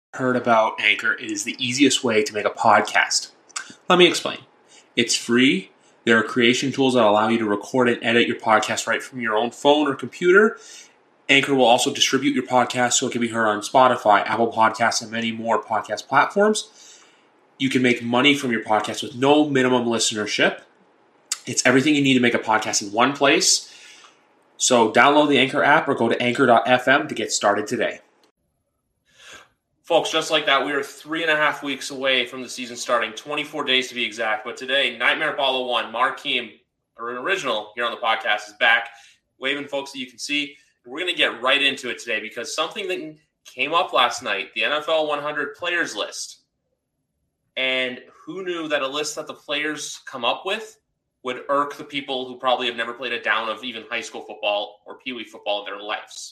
Heard about Anchor, it is the easiest way to make a podcast. Let me explain. It's free. There are creation tools that allow you to record and edit your podcast right from your own phone or computer. Anchor will also distribute your podcast so it can be heard on Spotify, Apple Podcasts, and many more podcast platforms. You can make money from your podcast with no minimum listenership. It's everything you need to make a podcast in one place. So download the Anchor app or go to anchor.fm to get started today. Folks, just like that, we are 3.5 weeks away from the season starting, 24 days to be exact. But today, Nightmare Ball 1, Markeem, or an original here on the podcast, is back, waving folks that you can see. And we're going to get right into it today because something that came up last night, the NFL 100 players list. And who knew that a list that the players come up with would irk the people who probably have never played a down of even high school football or Pee Wee football in their lives.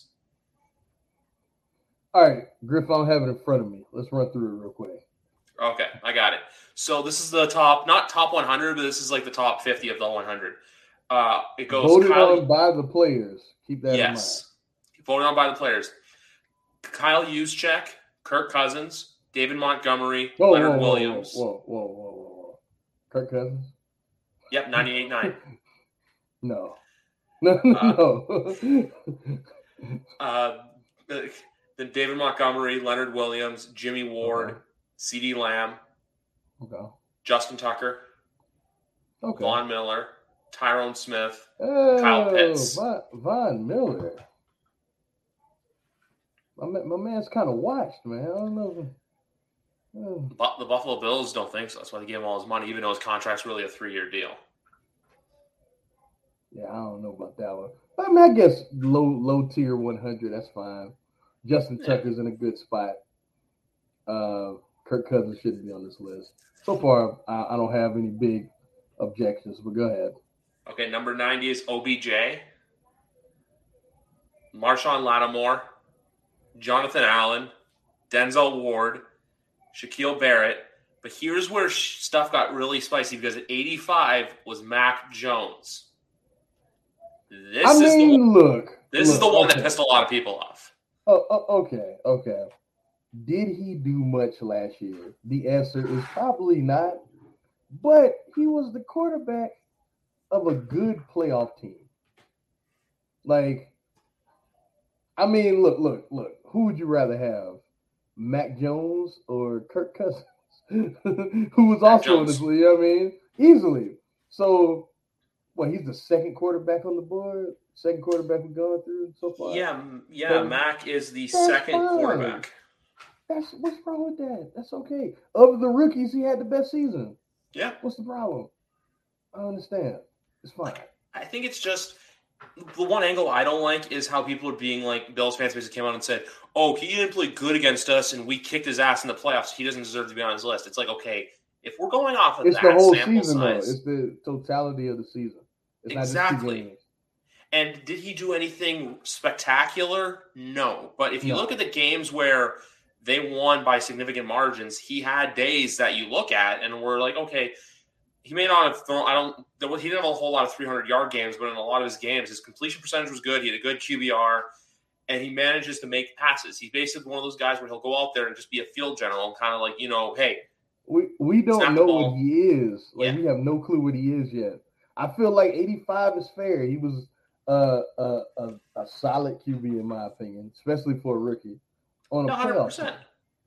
All right, Griff, I don't have it in front of me. Let's run through it real quick. Okay, I got it. So this is the top, not top 100, but this is like the top 50 of the 100. It goes voted on by the players. Keep that in mind. Yes, voted on by the players. Kyle Juszczyk, Kirk Cousins, David Montgomery, Leonard Williams. Whoa. Kirk Cousins? Yep, 98.9. No. Then David Montgomery, Leonard Williams, Jimmy Ward, CeeDee Lamb, Justin Tucker, Von Miller, Tyrone Smith, Kyle Pitts. Von Miller. My man's kind of watched, man. I don't know. The Buffalo Bills don't think so. That's why they gave him all his money, even though his contract's really a 3-year deal. Yeah, I don't know about that one. I mean, I guess low tier 100, that's fine. Justin Tucker's in a good spot. Kirk Cousins shouldn't be on this list. So far, I don't have any big objections, but go ahead. Okay, number 90 is OBJ. Marshawn Lattimore, Jonathan Allen, Denzel Ward, Shaquille Barrett. But here's where stuff got really spicy because at 85 was Mac Jones. This is the one that pissed a lot of people off. Okay. Did he do much last year? The answer is probably not. But he was the quarterback of a good playoff team. Like, I mean, look. Who would you rather have? Mac Jones or Kirk Cousins? Who was also in this league, I mean? Easily. So, he's the second quarterback on the board? Second quarterback we've gone through so far? Yeah, so, Mac is the second quarterback. What's wrong with that? That's okay. Of the rookies, he had the best season. Yeah. What's the problem? I don't understand. It's fine. I think it's just the one angle I don't like is how people are being like Bills fans basically came out and said, "Oh, he didn't play good against us, and we kicked his ass in the playoffs. He doesn't deserve to be on his list." It's like, okay, if we're going off of it's that the whole sample season, size, though. It's the totality of the season. It's exactly. Not just 2 games. And did he do anything spectacular? No. But if you look at the games where they won by significant margins, he had days that you look at and we're like, okay, he may not have thrown. He didn't have a whole lot of 300-yard games, but in a lot of his games, his completion percentage was good. He had a good QBR, and he manages to make passes. He's basically one of those guys where he'll go out there and just be a field general, and kind of like, hey, we don't know what he is. We have no clue what he is yet. I feel like 85 is fair. He was a solid QB in my opinion, especially for a rookie on a 100%. Playoff.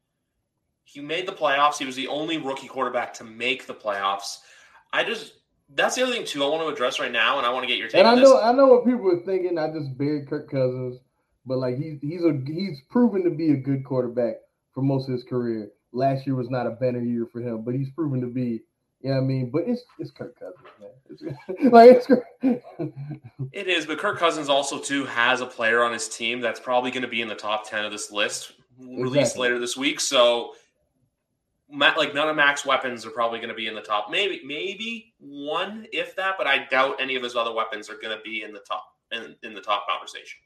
He made the playoffs. He was the only rookie quarterback to make the playoffs. That's the other thing too I want to address right now, and I want to get your take on this. I know what people are thinking. I just buried Kirk Cousins, but like he's proven to be a good quarterback for most of his career. Last year was not a better year for him, but he's proven to be. You know what I mean? But it's Kirk Cousins, man. It is, but Kirk Cousins also too has a player on his team that's probably going to be in the top 10 of this list released later this week. So, like none of Mac's weapons are probably going to be in the top. Maybe one, if that, but I doubt any of his other weapons are going to be in the top in the top conversation.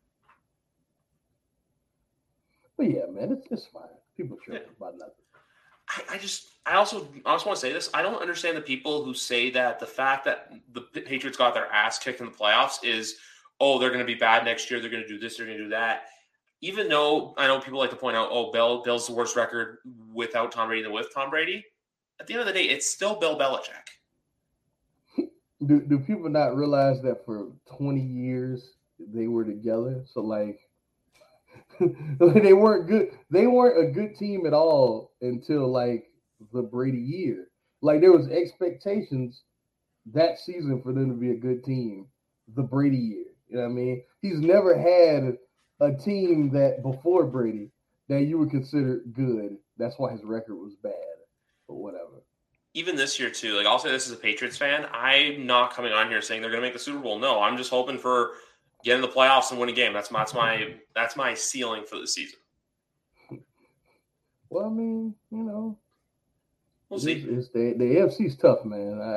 But yeah, man, it's fine. People trip about nothing. I also want to say this. I don't understand the people who say that the fact that the Patriots got their ass kicked in the playoffs is, they're going to be bad next year. They're going to do this. They're going to do that. even though I know people like to point out, oh, Bill's the worst record without Tom Brady than with Tom Brady. At the end of the day, it's still Bill Belichick. Do people not realize that for 20 years they were together? So like they weren't good. They weren't a good team at all until like the Brady year. Like there was expectations that season for them to be a good team. The Brady year, you know what I mean? He's never had a team that before Brady that you would consider good. That's why his record was bad or whatever. Even this year too, like I'll say this as a Patriots fan, I'm not coming on here saying they're going to make the Super Bowl. No, I'm just hoping for getting the playoffs and win a game. That's my ceiling for the season. Well, I mean, you know, we'll see. The AFC's tough, man. I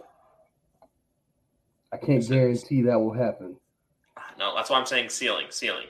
can't guarantee that will happen. No, that's why I'm saying ceiling.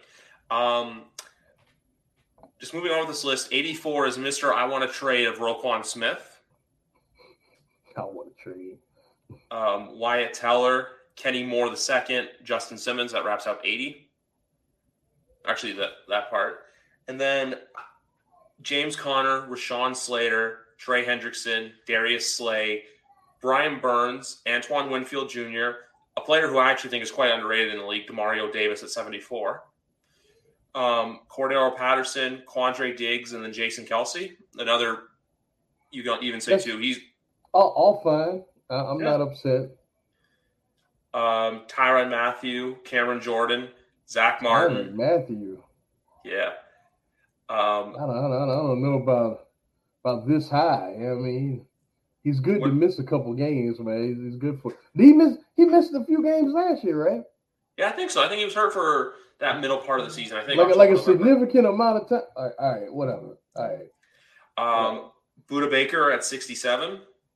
Just moving on with this list, 84 is Mr. I want to trade of Roquan Smith. I want to trade. Wyatt Teller, Kenny Moore II, Justin Simmons. That wraps up 80. Actually, that part. And then James Conner, Rashawn Slater, Trey Hendrickson, Darius Slay, Brian Burns, Antoine Winfield Jr., a player who I actually think is quite underrated in the league, Demario Davis at 74. Cordero Patterson, Quandre Diggs, and then Jason Kelce. Another, you don't even say two. He's all fine. I'm not upset. Tyrann Mathieu, Cameron Jordan, Zach Martin. Matthew. Yeah. I don't know about this high. I mean, he's good to miss a couple games, man. He's good for. He missed a few games last year, right? Yeah, I think so. I think he was hurt for that middle part of the season. I think like a significant amount of time. All right, whatever. All right. Budda Baker at 67.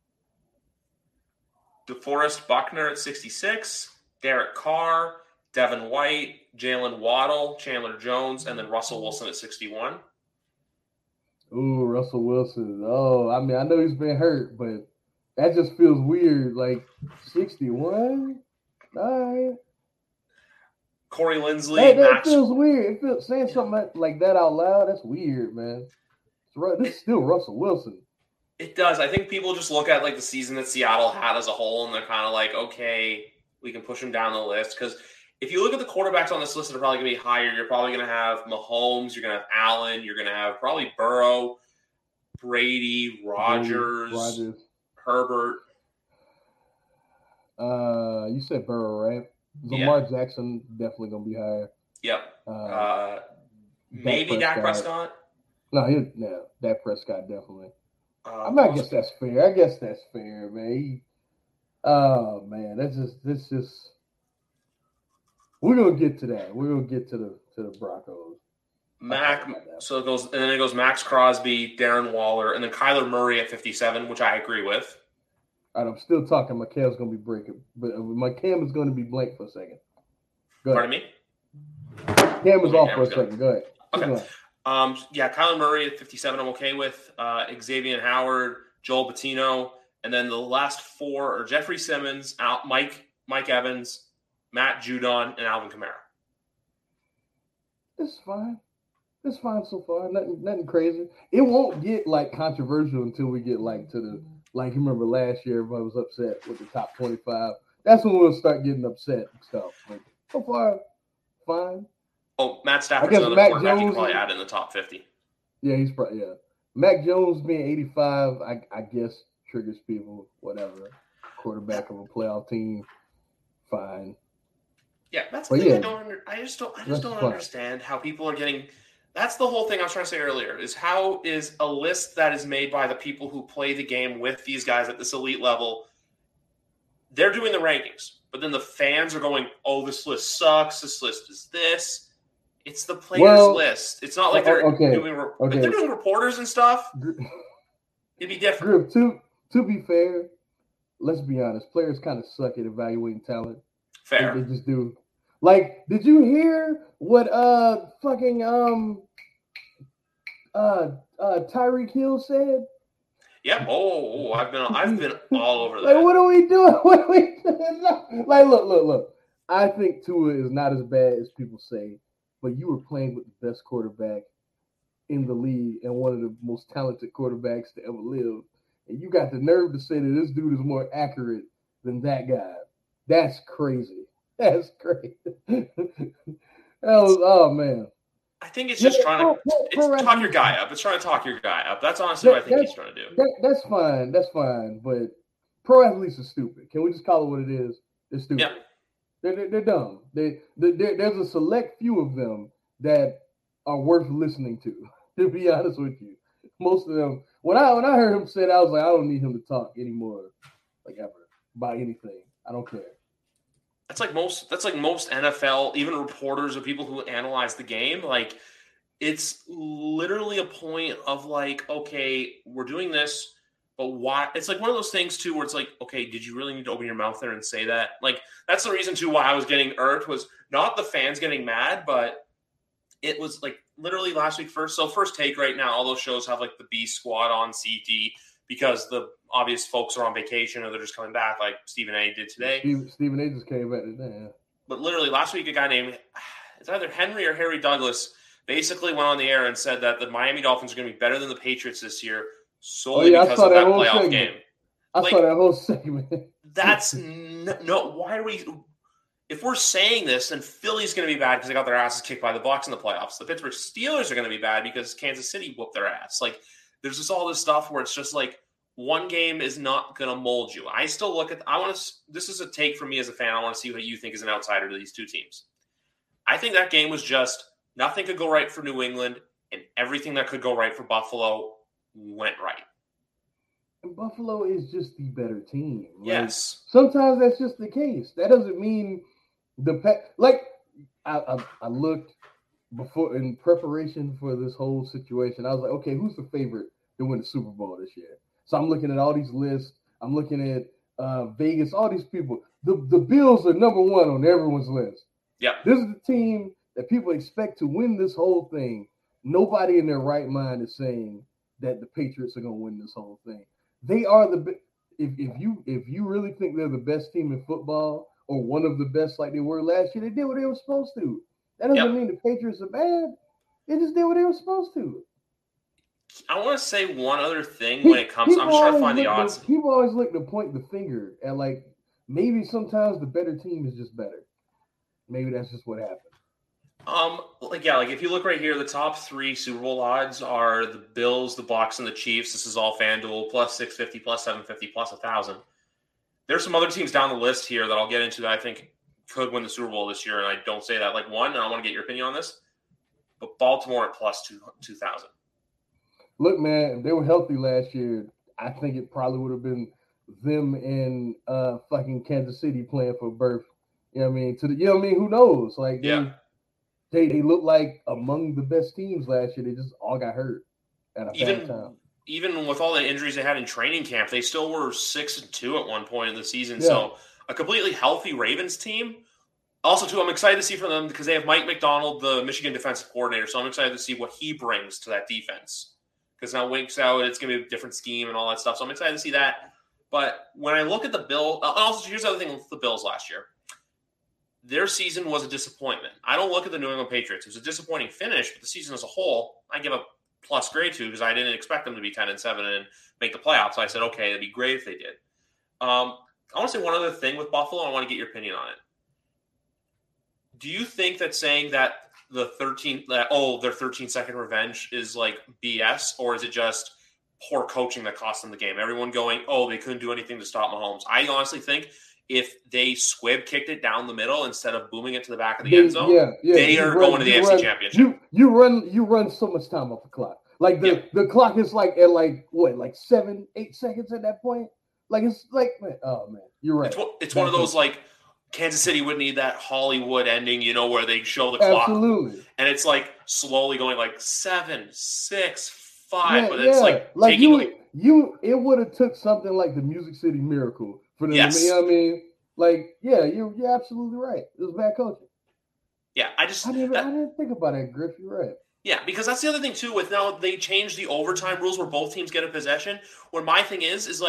DeForest Buckner at 66. Derek Carr, Devin White, Jalen Waddle, Chandler Jones, and then Russell Wilson at 61. Ooh, Russell Wilson. Oh, I mean, I know he's been hurt, but that just feels weird. Like 61? All right. Corey Linsley. That feels weird. It feels saying something like that out loud. That's weird, man. This is still Russell Wilson. It does. I think people just look at like the season that Seattle had as a whole, and they're kind of like, okay, we can push him down the list. Because if you look at the quarterbacks on this list that are probably going to be higher, you're probably going to have Mahomes, you're going to have Allen, you're going to have probably Burrow, Brady, Rodgers. Herbert. You said Burrow, right? Lamar Jackson definitely going to be higher. Yep. Maybe Dak Prescott. No, Dak Prescott definitely. I guess that's fair. Man. This just. We're gonna get to that. We're gonna get to the Broncos. So it goes Max Crosby, Darren Waller, and then Kyler Murray at 57, which I agree with. All right, I'm still talking. My cam's gonna be breaking, but my cam is gonna be blank for a second. Go ahead. Pardon me? Cam is off for a second. Go ahead. Okay. Kyler Murray at 57, I'm okay with. Xavier Howard, Joel Bettino, and then the last four are Jeffrey Simmons, Mike Evans, Matt Judon, and Alvin Kamara. It's fine. It's fine so far. Nothing crazy. It won't get like controversial until we get like to the you remember last year everybody was upset with the top 25. That's when we'll start getting upset and stuff. But so far, fine. Oh, Matt Stafford's another quarterback you can probably add in the top 50. Yeah, he's probably Mac Jones being 85, I guess triggers people. Whatever. Quarterback of a playoff team, fine. Yeah, that's the thing. I just don't understand how people are getting. That's the whole thing I was trying to say earlier. Is how is a list that is made by the people who play the game with these guys at this elite level? They're doing the rankings, but then the fans are going, "Oh, this list sucks. This list is this." It's the players' list. It's not like they're doing. If they're doing reporters and stuff, it'd be different. To be fair, let's be honest. Players kind of suck at evaluating talent. Fair. They just do. Like, did you hear what Tyreek Hill said? Yep. Oh, I've been all over that. Like, what are we doing? What are we doing? Like, look. I think Tua is not as bad as people say. but you were playing with the best quarterback in the league and one of the most talented quarterbacks to ever live. And you got the nerve to say that this dude is more accurate than that guy. That's crazy. That's crazy. Oh man. I think it's just trying to talk your guy up. It's trying to talk your guy up. That's honestly what I think he's trying to do. That's fine. That's fine. But pro athletes are stupid. Can we just call it what it is? They're stupid. Yeah. They're dumb. There's a select few of them that are worth listening to be honest with you. Most of them, when I heard him say that, I was like, I don't need him to talk anymore, like ever, about anything. I don't care. That's like most NFL, even reporters or people who analyze the game. Like, it's literally a point of like, okay, we're doing this, but why? It's like one of those things too, where it's like, okay, did you really need to open your mouth there and say that? Like, that's the reason too why I was getting irked, was not the fans getting mad, but it was like literally last week first. So First Take right now, all those shows have like the B Squad on CT because the obvious folks are on vacation or they're just coming back, like Stephen A. did today. Stephen A. just came back today. Yeah. But literally last week, a guy named, it's either Henry or Harry Douglas, basically went on the air and said that the Miami Dolphins are going to be better than the Patriots this year solely because of that playoff segment. game. I saw that whole segment. That's no. Why are we? If we're saying this, then Philly's going to be bad because they got their asses kicked by the Bucs in the playoffs. The Pittsburgh Steelers are going to be bad because Kansas City whooped their ass. Like, there's just all this stuff where it's just like one game is not going to mold you. I still look at. This is a take for me as a fan. I want to see what you think as an outsider to these two teams. I think that game was just nothing could go right for New England, and everything that could go right for Buffalo went right. And Buffalo is just the better team. Like, yes. Sometimes that's just the case. That doesn't mean I looked before in preparation for this whole situation. I was like, okay, who's the favorite to win the Super Bowl this year? So I'm looking at all these lists. I'm looking at Vegas, all these people. The Bills are number one on everyone's list. Yeah. This is the team that people expect to win this whole thing. Nobody in their right mind is saying that the Patriots are going to win this whole thing. They are if you really think they're the best team in football or one of the best like they were last year, they did what they were supposed to. That doesn't mean the Patriots are bad. They just did what they were supposed to. I want to say one other thing when it comes. I'm just trying to find the odds. People always look to point the finger at like maybe sometimes the better team is just better. Maybe that's just what happened. Like if you look right here, the top three Super Bowl odds are the Bills, the Bucs, and the Chiefs. This is all FanDuel, plus 650, plus 750, plus 1,000. There's some other teams down the list here that I'll get into that I think could win the Super Bowl this year, and I don't say that like one, and I want to get your opinion on this. But Baltimore at plus 2,000. Look, man, if they were healthy last year, I think it probably would have been them and fucking Kansas City playing for berth. You know what I mean? Who knows? Like, they look like among the best teams last year. They just all got hurt at a bad time. Even with all the injuries they had in training camp, they still were 6-2 at one point in the season. Yeah. So a completely healthy Ravens team. Also, too, I'm excited to see from them because they have Mike McDonald, the Michigan defensive coordinator. So I'm excited to see what he brings to that defense. Because now Wink's out, it's going to be a different scheme and all that stuff. So I'm excited to see that. But when I look at the Bills, also here's the other thing with the Bills last year. Their season was a disappointment. I don't look at the New England Patriots. It was a disappointing finish, but the season as a whole, I give a plus grade to because I didn't expect them to be 10-7 and make the playoffs. So I said, okay, it'd be great if they did. I want to say one other thing with Buffalo. I want to get your opinion on it. Do you think that saying that their 13-second revenge is like BS, or is it just poor coaching that cost them the game? Everyone going, oh, they couldn't do anything to stop Mahomes. I honestly think if they squib kicked it down the middle instead of booming it to the back of the end zone, they are going to the AFC Championship. You run so much time off the clock. Like the clock is like at like 7-8 seconds at that point. Like it's like, man, oh man, you're right. It's one of those like Kansas City would need that Hollywood ending, where they show the clock. Absolutely. And it's like slowly going like 7, 6, 5, but it's like taking it would have took something like the Music City Miracle for them. Yes. You know what I mean? Like, you're absolutely right. It was bad coaching. Yeah, I didn't think about it, Griff. You're right. Yeah, because that's the other thing too. With now they changed the overtime rules where both teams get a possession. Where my thing is like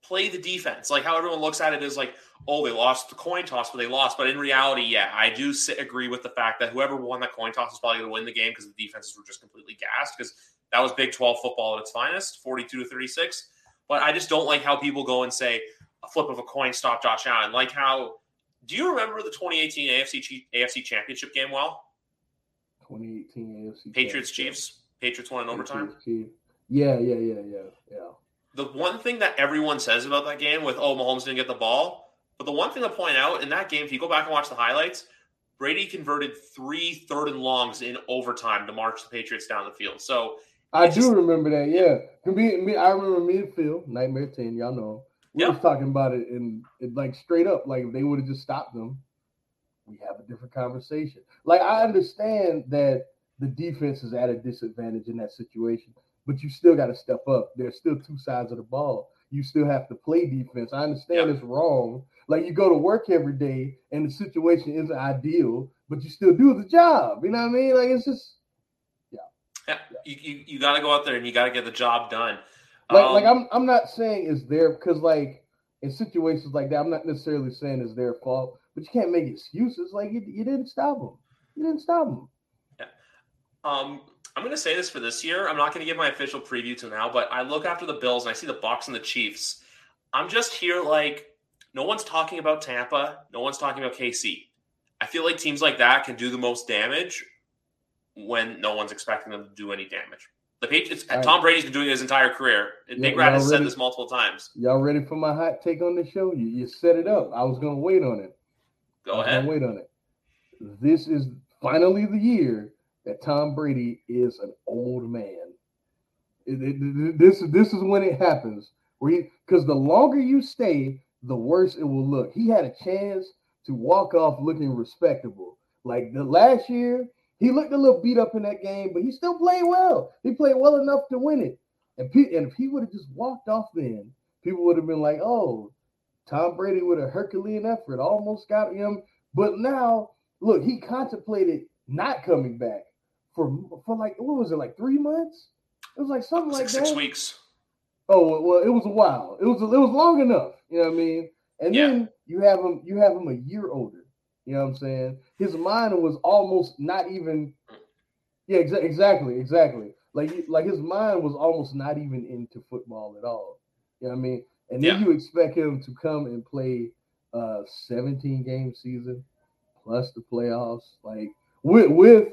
play the defense. Like how everyone looks at it is like, oh, they lost the coin toss, but they lost. But in reality, yeah, I do agree with the fact that whoever won that coin toss is probably going to win the game because the defenses were just completely gassed because that was Big 12 football at its finest, 42-36. But I just don't like how people go and say a flip of a coin stopped Josh Allen. Like how – do you remember the 2018 AFC Championship game well? 2018 AFC Patriots-Chiefs. Patriots won in overtime. Yeah. The one thing that everyone says about that game with, Mahomes didn't get the ball, but the one thing to point out in that game, if you go back and watch the highlights, Brady converted 3 third and longs in overtime to march the Patriots down the field. So I do remember that, yeah. I remember me and Phil, Nightmare 10, y'all know. We was talking about it and like straight up, like if they would have just stopped them, we have a different conversation. Like I understand that the defense is at a disadvantage in that situation, but you still got to step up. There's still 2 sides of the ball. You still have to play defense. I understand it's wrong. Like you go to work every day and the situation isn't ideal, but you still do the job. You know what I mean? Like it's just, You got to go out there and you got to get the job done. I'm not saying it's their because like in situations like that, I'm not necessarily saying it's their fault, but you can't make excuses. Like you didn't stop them. You didn't stop them. Yeah. I'm going to say this for this year. I'm not going to give my official preview to now, but I look after the Bills and I see the Bucs and the Chiefs. I'm just here like no one's talking about Tampa. No one's talking about KC. I feel like teams like that can do the most damage when no one's expecting them to do any damage. The Patriots, Tom Brady's been doing it his entire career. Big Rat has said this multiple times. Y'all ready for my hot take on the show? You set it up. I was going to wait on it. Go ahead. Wait on it. This is finally the year that Tom Brady is an old man. This is when it happens. Because the longer you stay, the worse it will look. He had a chance to walk off looking respectable. Like the last year, he looked a little beat up in that game, but he still played well. He played well enough to win it. And if he would have just walked off then, people would have been like, oh, Tom Brady with a Herculean effort almost got him. But now, look, he contemplated not coming back for like, what was it, like 3 months? It was like something like 6 weeks. Oh, well, it was a while. It was long enough. You know what I mean? And then you have him a year older. You know what I'm saying? His mind was almost not even. Yeah, exactly. Like his mind was almost not even into football at all. You know what I mean? And then you expect him to come and play a 17-game season plus the playoffs, like with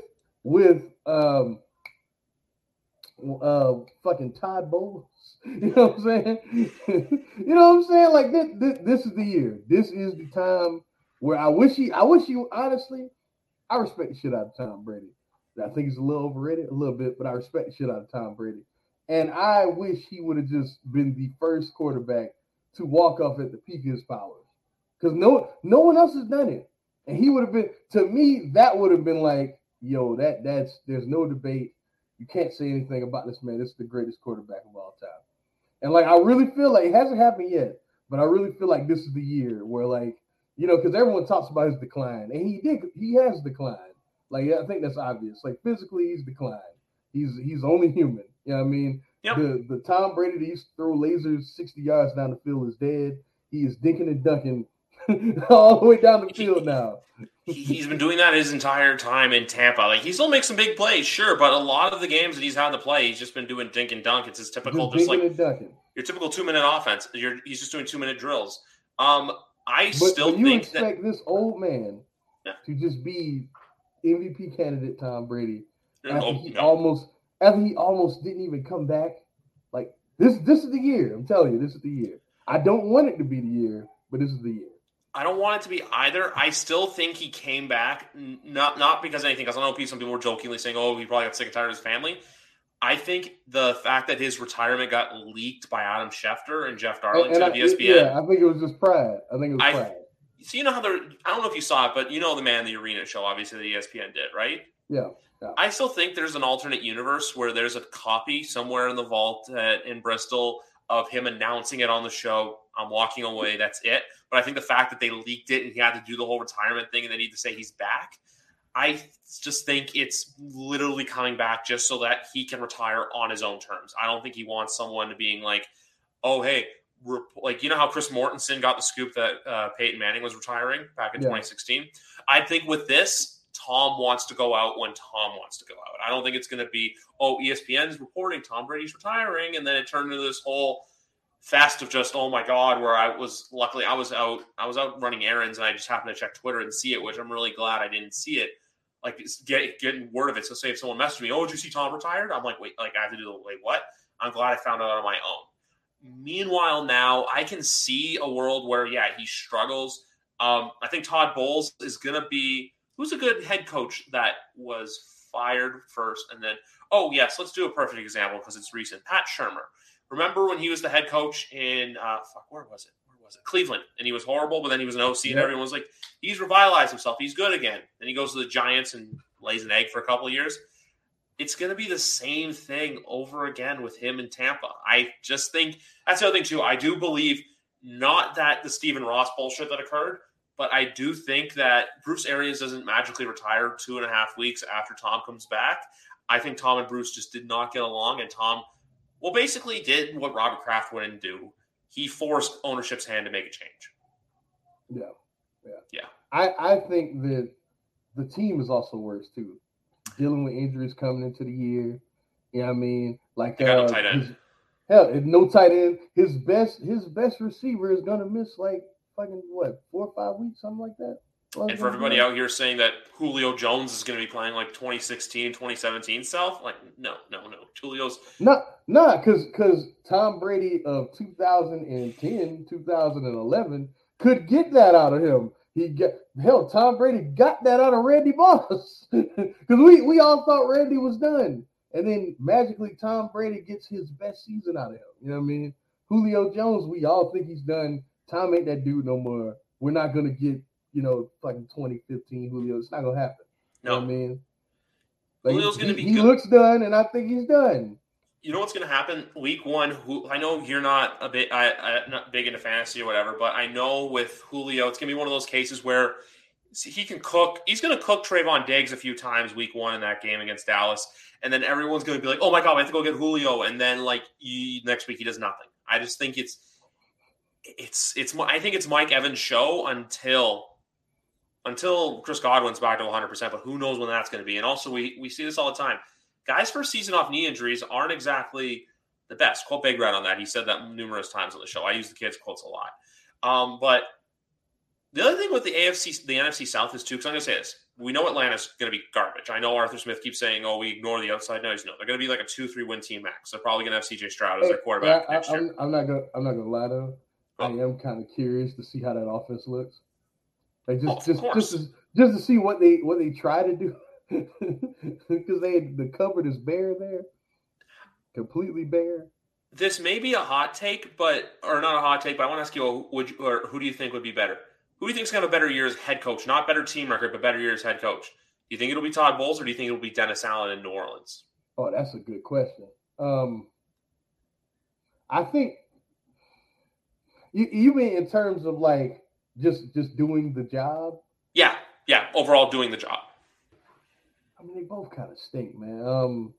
fucking Todd Bowles. You know what I'm saying? You know what I'm saying? Like this is the year. This is the time where I wish he honestly, I respect the shit out of Tom Brady. I think he's a little overrated, a little bit, but I respect the shit out of Tom Brady. And I wish he would have just been the first quarterback to walk off at the peak of his powers. Because no one else has done it. And he would have been, to me, that would have been like, yo, there's no debate. You can't say anything about this man. This is the greatest quarterback of all time. And like I really feel like it hasn't happened yet, but I really feel like this is the year where, like, you know, because everyone talks about his decline, and he has declined. Like I think that's obvious. Like physically, he's declined. He's only human. You know what I mean? Yep. The Tom Brady that used to throw lasers 60 yards down the field is dead. He is dinking and dunking all the way down the field now. He's been doing that his entire time in Tampa. Like he still makes some big plays, sure, but a lot of the games that he's had to play, he's just been doing dink and dunk. It's his typical, just like your typical 2-minute offense. He's just doing 2-minute drills. I still think expect this old man to just be MVP candidate Tom Brady after he almost didn't even come back. Like this is the year. I'm telling you, this is the year. I don't want it to be the year, but this is the year. I don't want it to be either. I still think he came back, not because of anything, because I know some people were jokingly saying, oh, he probably got sick and tired of his family. I think the fact that his retirement got leaked by Adam Schefter and Jeff Darlington of ESPN. Yeah, I think it was just pride. Pride. So you know how I don't know if you saw it, but you know the Man in the Arena show, obviously, that ESPN did, right? Yeah. I still think there's an alternate universe where there's a copy somewhere in the vault in Bristol of him announcing it on the show. I'm walking away. That's it. But I think the fact that they leaked it and he had to do the whole retirement thing and they need to say he's back, I just think it's literally coming back just so that he can retire on his own terms. I don't think he wants someone to being like, oh, hey, like, you know how Chris Mortensen got the scoop that Peyton Manning was retiring back in 2016? I think with this, Tom wants to go out when Tom wants to go out. I don't think it's going to be, ESPN's reporting Tom Brady's retiring, and then it turned into this whole fest of just, oh my God, where I was out running errands, and I just happened to check Twitter and see it, which I'm really glad I didn't see it. Like, getting word of it. So say if someone messaged me, did you see Tom retired? I'm like, wait, like I have to do the wait, what? I'm glad I found out on my own. Meanwhile, now I can see a world where, he struggles. I think Todd Bowles is going to be, who's a good head coach that was fired first, and then, let's do a perfect example because it's recent. Pat Shurmur. Remember when he was the head coach in where was it? Cleveland, and he was horrible, but then he was an OC, and everyone was like, he's revitalized himself. He's good again. Then he goes to the Giants and lays an egg for a couple of years. It's going to be the same thing over again with him in Tampa. I just think that's the other thing, too. I do believe not that the Stephen Ross bullshit that occurred, but I do think that Bruce Arians doesn't magically retire 2.5 weeks after Tom comes back. I think Tom and Bruce just did not get along, and Tom, basically did what Robert Kraft wouldn't do. He forced ownership's hand to make a change. Yeah. I think that the team is also worse too, dealing with injuries coming into the year. You know what I mean? Like, they got no tight end. No tight end. His best receiver is gonna miss like fucking 4 or 5 weeks, something like that. And for everybody out here saying that Julio Jones is going to be playing like 2016, 2017 self, like, no. Julio's because Tom Brady of 2010, 2011 could get that out of him. Tom Brady got that out of Randy Moss because we all thought Randy was done, and then magically Tom Brady gets his best season out of him. You know what I mean? Julio Jones, we all think he's done. Tom ain't that dude no more. We're not gonna get, fucking 2015 Julio. It's not gonna happen. No. You know what I mean? Like, Julio's gonna be good. He looks done, and I think he's done. You know what's gonna happen week one? I know you're not not big into fantasy or whatever, but I know with Julio, it's gonna be one of those cases where he can cook. He's gonna cook Trayvon Diggs a few times week one in that game against Dallas, and then everyone's gonna be like, "Oh my God, I have to go get Julio," and then next week he does nothing. I just think it's I think it's Mike Evans' show until Chris Godwin's back to 100%, but who knows when that's going to be. And also, we see this all the time. Guys' first season off knee injuries aren't exactly the best. Quote Big Red on that. He said that numerous times on the show. I use the kids' quotes a lot. But the other thing with the NFC South is, too, because I'm going to say this. We know Atlanta's going to be garbage. I know Arthur Smith keeps saying, we ignore the outside noise. No, they're going to be like a 2-3 win team max. They're probably going to have C.J. Stroud as their quarterback next year. I'm not going to lie, though. I am kind of curious to see how that offense looks. Like just to see what they try to do, because the cupboard is bare there, completely bare. This may be a hot take, or not a hot take, but I want to ask you, who do you think would be better? Who do you think is going to have a better year as head coach? Not better team record, but better year as head coach. Do you think it'll be Todd Bowles, or do you think it'll be Dennis Allen in New Orleans? Oh, that's a good question. I think you mean in terms of like just doing the job? Yeah. Overall, doing the job. I mean, they both kind of stink, man.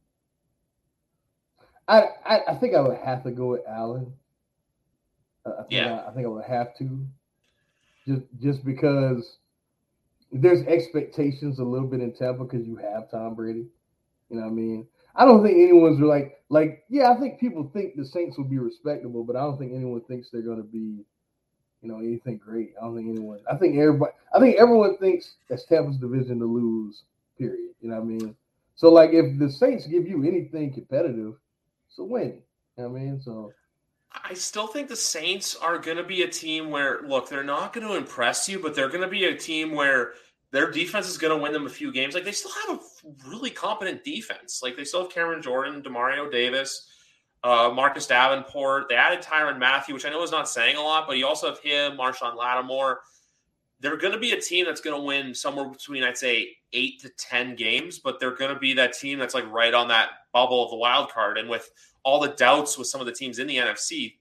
I think I would have to go with Allen. I think I would have to, just because there's expectations a little bit in Tampa because you have Tom Brady. You know what I mean? I don't think anyone's like I think people think the Saints will be respectable, but I don't think anyone thinks they're going to be, anything great. I don't think anyone. I think everyone thinks that's Tampa's division to lose. Period. You know what I mean? So like, if the Saints give you anything competitive, it's a win. You know what I mean? So I still think the Saints are going to be a team where, look, they're not going to impress you, but they're going to be a team where their defense is going to win them a few games. Like, they still have a really competent defense. Like, they still have Cameron Jordan, Demario Davis, Marcus Davenport. They added Tyrann Mathieu, which I know is not saying a lot, but you also have him, Marshawn Lattimore. They're going to be a team that's going to win somewhere between, I'd say, 8 to 10 games, but they're going to be that team that's like right on that bubble of the wild card. And with all the doubts with some of the teams in the NFC,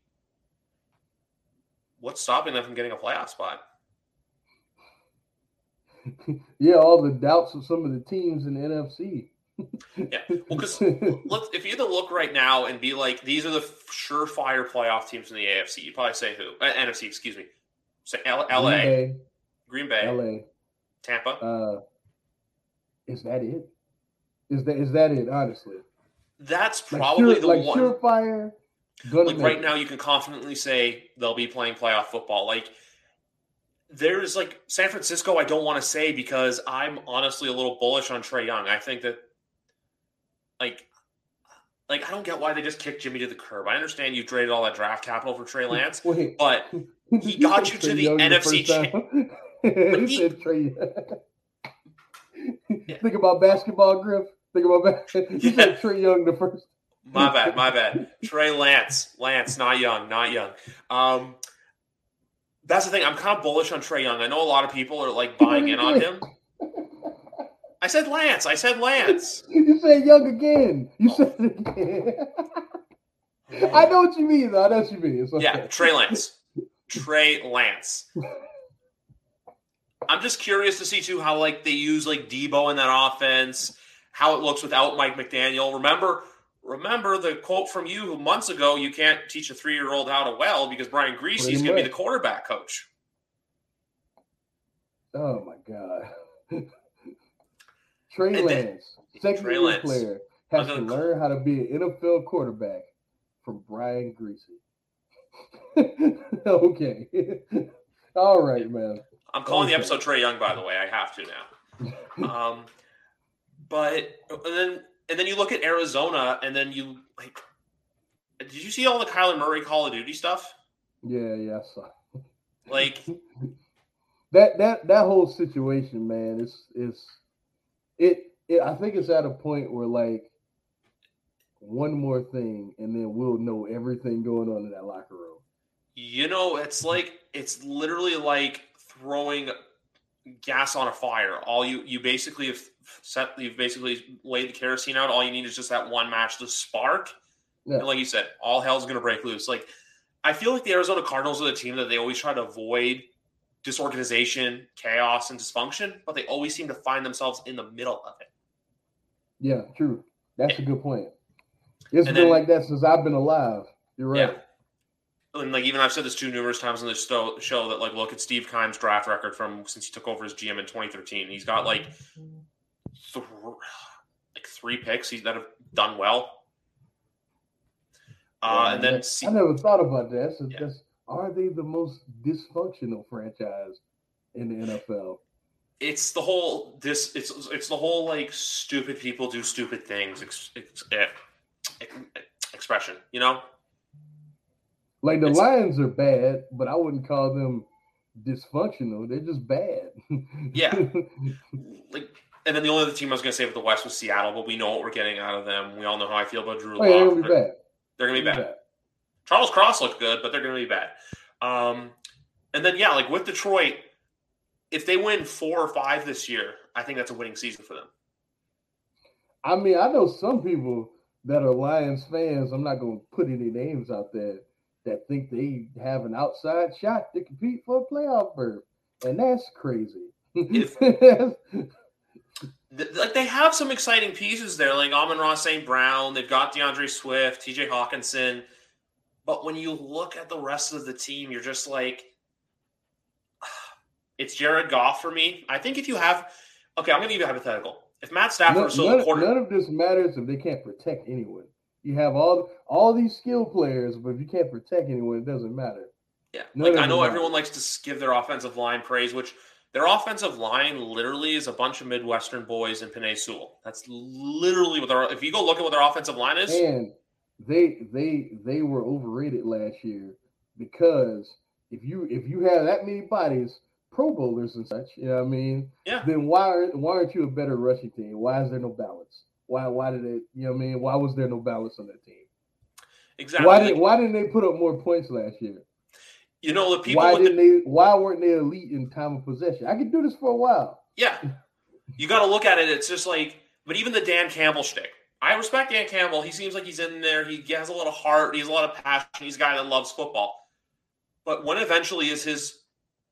what's stopping them from getting a playoff spot? Yeah, all the doubts of some of the teams in the NFC. Yeah, well, because if you had to look right now and be like, these are the surefire playoff teams in the AFC, you'd probably say who? NFC, excuse me. Say LA, Green Bay, LA, Tampa. Is that it? Is that it? Honestly, that's probably the one. Surefire. Like right now, you can confidently say they'll be playing playoff football. Like there's like San Francisco. I don't want to say because I'm honestly a little bullish on Trae Young. I think that like I don't get why they just kicked Jimmy to the curb. I understand you traded all that draft capital for Trey Lance, but he got you to the NFC. He said Trey. Think about basketball, Griff. Think about basketball. You said Trae Young the first. My bad. Trey Lance, not Young. That's the thing. I'm kind of bullish on Trae Young. I know a lot of people are like buying in on him. I said Lance. You said Young again. You said it again. I know what you mean, though. I know what you mean. Okay. Yeah, Trey Lance. I'm just curious to see too how like they use like Debo in that offense, how it looks without Mike McDaniel. Remember the quote from you months ago, you can't teach a 3-year-old how to weld because Brian Griese is going to be the quarterback coach. Oh, my God. Trey Lance, second-year player, has to learn how to be an NFL quarterback from Brian Griese. Okay. All right, man. I'm calling the episode Trae Young, by the way. I have to now. But and then you look at Arizona, and then you like. Did you see all the Kyler Murray Call of Duty stuff? Yeah, I saw. Like that whole situation, man. I think it's at a point where like one more thing, and then we'll know everything going on in that locker room. You know, it's literally like throwing gas on a fire. All you basically you've basically laid the kerosene out. All you need is just that one match to spark. Yeah. And like you said, all hell's going to break loose. Like I feel like the Arizona Cardinals are the team that they always try to avoid disorganization, chaos, and dysfunction, but they always seem to find themselves in the middle of it. Yeah, true. That's a good point. It's been like that since I've been alive. You're right. Yeah. And like even I've said this too numerous times on this show that like look at Steve Keim's draft record from since he took over as GM in 2013. He's got like 3 picks that have done well. And then I never thought about that. So just, are they the most dysfunctional franchise in the NFL? It's the whole it's the whole like stupid people do stupid things expression, you know. Like the Lions are bad, but I wouldn't call them dysfunctional. They're just bad. Yeah. Like, and then the only other team I was going to say with the West was Seattle, but we know what we're getting out of them. We all know how I feel about Drew Lock. They're going to be bad. They're going to be bad. Charles Cross looked good, but they're going to be bad. And then, like with Detroit, if they win 4 or 5 this year, I think that's a winning season for them. I mean, I know some people that are Lions fans. I'm not going to put any names out there that think they have an outside shot to compete for a playoff berth. And that's crazy. Like they have some exciting pieces there, like Amon-Ra St. Brown. They've got DeAndre Swift, TJ Hawkinson. But when you look at the rest of the team, you're just like, it's Jared Goff for me. I think if you have – okay, I'm going to give you a hypothetical. If Matt Stafford is still the quarterback – none of this matters if they can't protect anyone. You have all these skill players, but if you can't protect anyone, it doesn't matter. Yeah, like I know everyone likes to give their offensive line praise, which their offensive line literally is a bunch of Midwestern boys in Penei Sewell. That's literally what if you go look at what their offensive line is. And they were overrated last year because if you have that many bodies, Pro Bowlers and such, you know what I mean? Yeah. Then why aren't you a better rushing team? Why is there no balance? Why did it? You know what I mean? Why was there no balance on that team? Exactly. Why didn't they put up more points last year? You know, the people. Why weren't they elite in time of possession? I could do this for a while. Yeah, you got to look at it. It's just like, but even the Dan Campbell shtick. I respect Dan Campbell. He seems like he's in there. He has a lot of heart. He has a lot of passion. He's a guy that loves football. But when eventually is his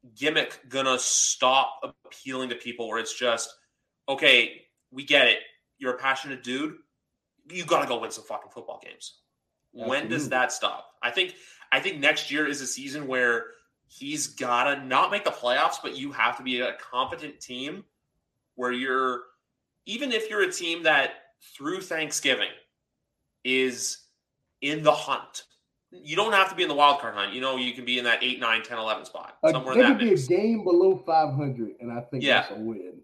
gimmick gonna stop appealing to people? Where it's just, okay, we get it. you're a passionate dude, you got to go win some fucking football games. Absolutely. When does that stop? I think next year is a season where he's got to not make the playoffs, but you have to be a competent team where you're, even if you're a team that through Thanksgiving is in the hunt, you don't have to be in the wild card hunt. You can be in that 8, 9, 10, 11 spot. Somewhere They in that could be mix. a game below 500, and I think that's a win.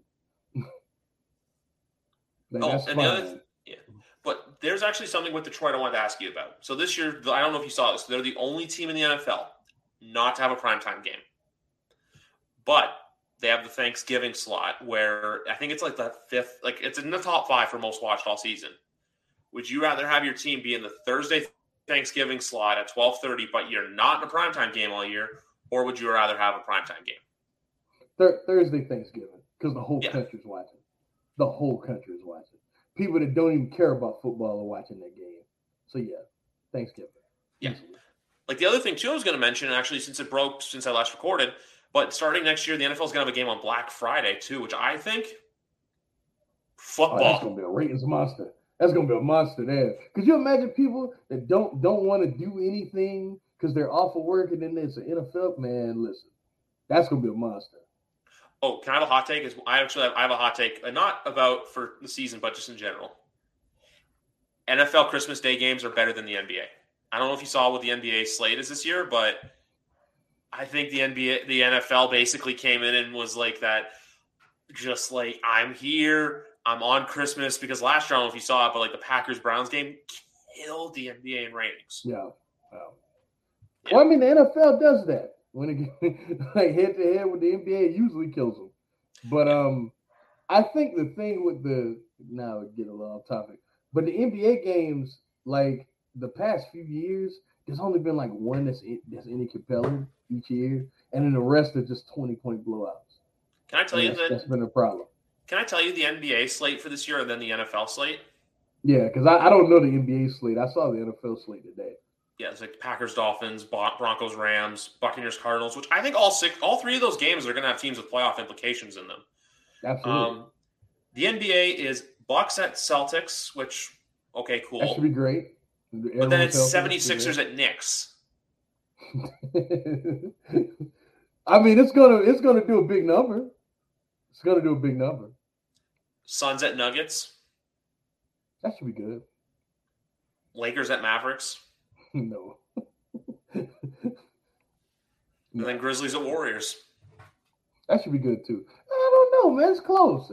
That's fine. But there's actually something with Detroit I wanted to ask you about. So this year, I don't know if you saw this, they're the only team in the NFL not to have a primetime game. But they have the Thanksgiving slot where I think it's like the 5th, like it's in the top 5 for most watched all season. Would you rather have your team be in the Thursday Thanksgiving slot at 12:30, but you're not in a primetime game all year, or would you rather have a primetime game? Thursday Thanksgiving, because the whole country's watching. The whole country is watching. People that don't even care about football are watching that game. So, yeah, Thanksgiving. Yeah. Like the other thing, too, I was going to mention, actually, since it broke since I last recorded, but starting next year, the NFL is going to have a game on Black Friday, too, which I think football. That's going to be a ratings monster. That's going to be a monster there. Could you imagine people that don't want to do anything because they're off of work and then there's an NFL? Man, listen, that's going to be a monster. Oh, can I have a hot take? I have a hot take, not about for the season, but just in general. NFL Christmas Day games are better than the NBA. I don't know if you saw what the NBA slate is this year, but I think the NFL basically came in and was like that, just like, I'm here, I'm on Christmas, because last year, I don't know if you saw it, but like the Packers-Browns game killed the NBA in ratings. Yeah. Well, I mean, the NFL does that. When it like head-to-head with the NBA, it usually kills them. But I think the thing with now we get a little off topic, but the NBA games, like the past few years, there's only been like one that's any compelling each year, and then the rest are just 20-point blowouts. Can I tell you that's been a problem? Can I tell you the NBA slate for this year and then the NFL slate? Yeah, because I don't know the NBA slate. I saw the NFL slate today. Yeah, it's like Packers, Dolphins, Broncos, Rams, Buccaneers, Cardinals, which I think all 3 of those games are going to have teams with playoff implications in them. Absolutely. The NBA is Bucks at Celtics, which, okay, cool. That should be great. But then it's 76ers at Knicks. I mean, it's gonna do a big number. It's gonna do a big number. Suns at Nuggets. That should be good. Lakers at Mavericks. No. And then Grizzlies at Warriors. That should be good too. I don't know, man. It's close.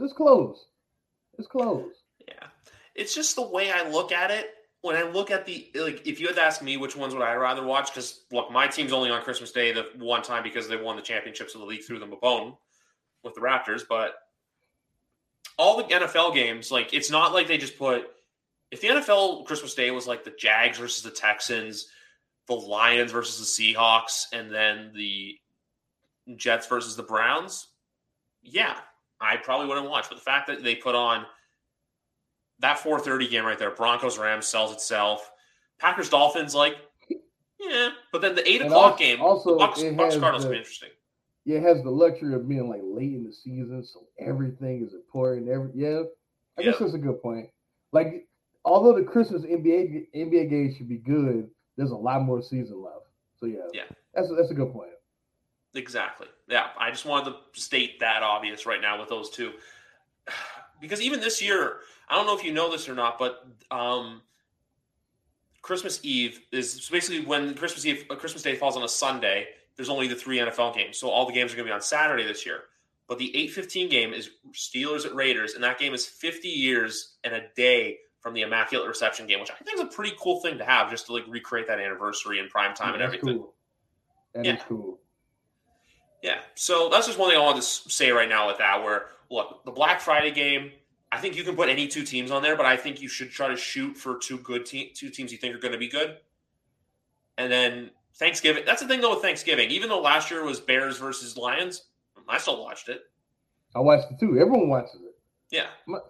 Yeah. It's just the way I look at it. When I look at if you had to ask me which ones would I rather watch, because look, my team's only on Christmas Day the one time because they won the championships of the league through them a bone with the Raptors, but all the NFL games, like, it's not like they just put, if the NFL Christmas Day was like the Jags versus the Texans, the Lions versus the Seahawks, and then the Jets versus the Browns, yeah, I probably wouldn't watch. But the fact that they put on that 4:30 game right there, Broncos-Rams, sells itself. Packers-Dolphins, like, yeah. But then the 8 o'clock game, the Bucks-Cardinals will be interesting. Yeah, it has the luxury of being like late in the season, so everything is important. I guess that's a good point. Like, although the Christmas NBA games should be good, there's a lot more season left. So yeah, that's a good point. Exactly. Yeah, I just wanted to state that obvious right now with those two, because even this year, I don't know if you know this or not, but Christmas Eve is basically when Christmas Day falls on a Sunday. There's only the 3 NFL games, so all the games are going to be on Saturday this year. But the 8:15 game is Steelers at Raiders, and that game is 50 years and a day from the Immaculate Reception game, which I think is a pretty cool thing to have, just to like recreate that anniversary in prime time and everything. Cool. That is cool. Yeah, so that's just one thing I wanted to say right now with that, where, look, the Black Friday game, I think you can put any 2 teams on there, but I think you should try to shoot for 2 teams you think are going to be good. And then Thanksgiving, that's the thing though with Thanksgiving. Even though last year was Bears versus Lions, I still watched it. I watched it too. Everyone watches it. Yeah.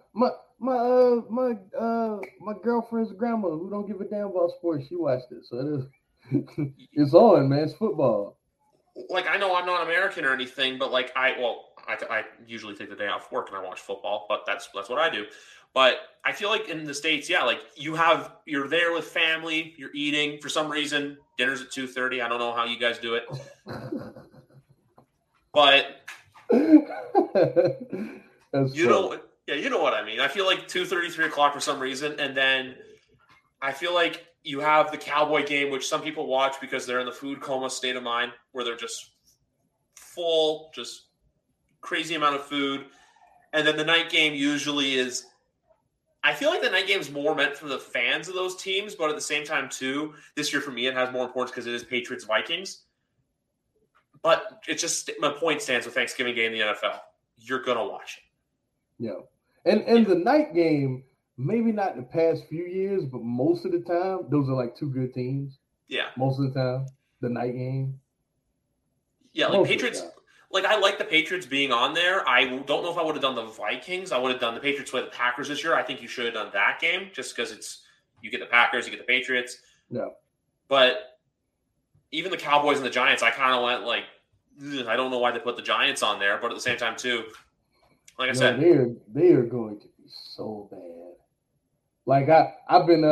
My girlfriend's grandma, who don't give a damn about sports, she watched it. So it is, it's on, man. It's football. Like, I know I'm not American or anything, but like I usually take the day off work and I watch football, but that's what I do. But I feel like in the States, yeah, like you're there with family, you're eating. For some reason, dinner's at 2:30. I don't know how you guys do it. But you know what I mean. I feel like 2:30, 3 o'clock for some reason. And then I feel like you have the Cowboy game, which some people watch because they're in the food coma state of mind, where they're just full, just crazy amount of food. And then the night game usually is, I feel like the night game is more meant for the fans of those teams, but at the same time, too, this year for me, it has more importance because it is Patriots-Vikings. But it's just, my point stands with Thanksgiving game in the NFL. You're going to watch it. Yeah. And the night game, maybe not the past few years, but most of the time, those are like two good teams. Yeah. Most of the time, the night game. Yeah, like Patriots, like I like the Patriots being on there. I don't know if I would have done the Vikings. I would have done the Patriots with the Packers this year. I think you should have done that game just because you get the Packers, you get the Patriots. Yeah. But even the Cowboys and the Giants, I kind of went like, I don't know why they put the Giants on there, but at the same time too, like I said, they are going to be so bad. Like I've been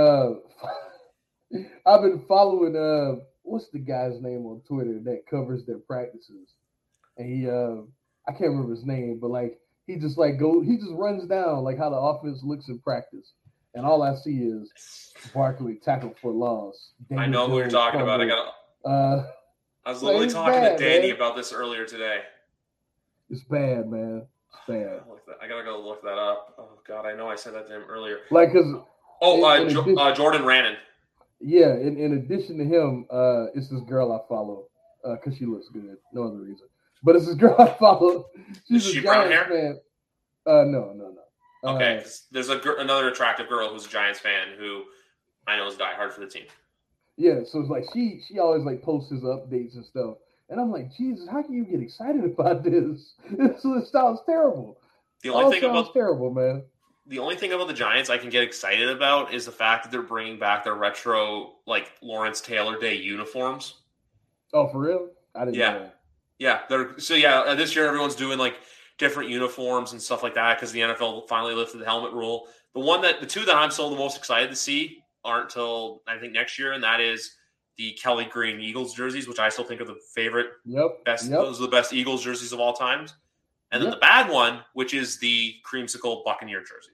following what's the guy's name on Twitter that covers their practices, and he I can't remember his name, but like he just runs down like how the offense looks in practice, and all I see is Barkley tackled for loss. I know who you're talking about. I was literally talking to Danny about this earlier today. It's bad, man. It's bad. I gotta go look that up. Oh God, I know I said that to him earlier. Like, cause Jordan Rannon. Yeah, in addition to him, it's this girl I follow because she looks good. No other reason. But it's this girl I follow. She's a Giants fan. No. Okay, there's another attractive girl who's a Giants fan who I know is diehard for the team. Yeah, so it's like she always like posts his updates and stuff, and I'm like, Jesus, how can you get excited about this? This sounds terrible. The only thing about terrible, man. The only thing about the Giants I can get excited about is the fact that they're bringing back their retro, like Lawrence Taylor Day uniforms. Oh, for real? I didn't know that. Yeah, this year everyone's doing like different uniforms and stuff like that because the NFL finally lifted the helmet rule. The two that I'm still the most excited to see aren't until I think next year, and that is the Kelly Green Eagles jerseys, which I still think are the favorite. Those are the best Eagles jerseys of all time. And then the bad one, which is the creamsicle Buccaneer jersey.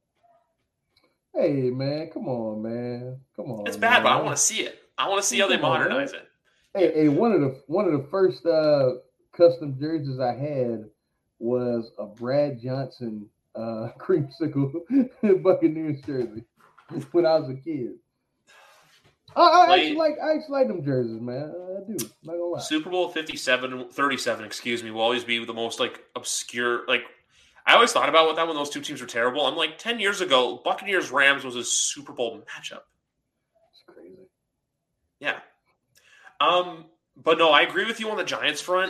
Hey, man, come on, man. Come on. It's bad, but I want to see it. I want to see how they modernize it. Hey, one of the first custom jerseys I had was a Brad Johnson creamsicle Buccaneers jersey when I was a kid. I actually like them jerseys, man. I do. Not gonna lie. Super Bowl 37, will always be the most like obscure. Like I always thought about that when those two teams were terrible. I'm like 10 years ago, Buccaneers Rams was a Super Bowl matchup. It's crazy. Yeah. But no, I agree with you on the Giants front.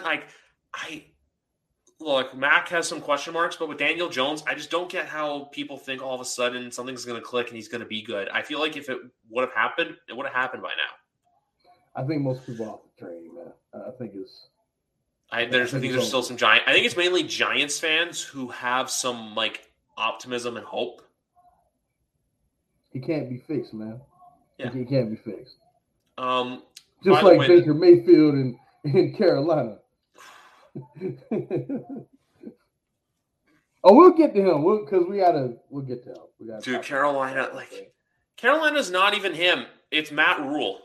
Look, Mac has some question marks, but with Daniel Jones, I just don't get how people think all of a sudden something's going to click and he's going to be good. I feel like if it would have happened, it would have happened by now. I think most people off the train, man. I think there's still some Giants. I think it's mainly Giants fans who have some like optimism and hope. He can't be fixed, man. Yeah. He can't be fixed. Just like Baker Mayfield in Carolina. We'll get to him because we'll get to him. Dude, Carolina, Carolina's not even him. It's Matt Rule.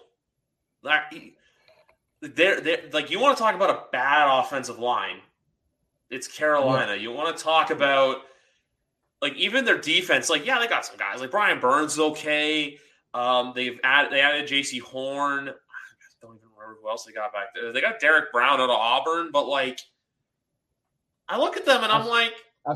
They're like, you want to talk about a bad offensive line? It's Carolina. Yeah. You want to talk about like even their defense? Like, yeah, they got some guys like Brian Burns is okay. They added J.C. Horn. I don't even remember who else they got back there. They got Derek Brown out of Auburn, but like, I look at them and I'm like, I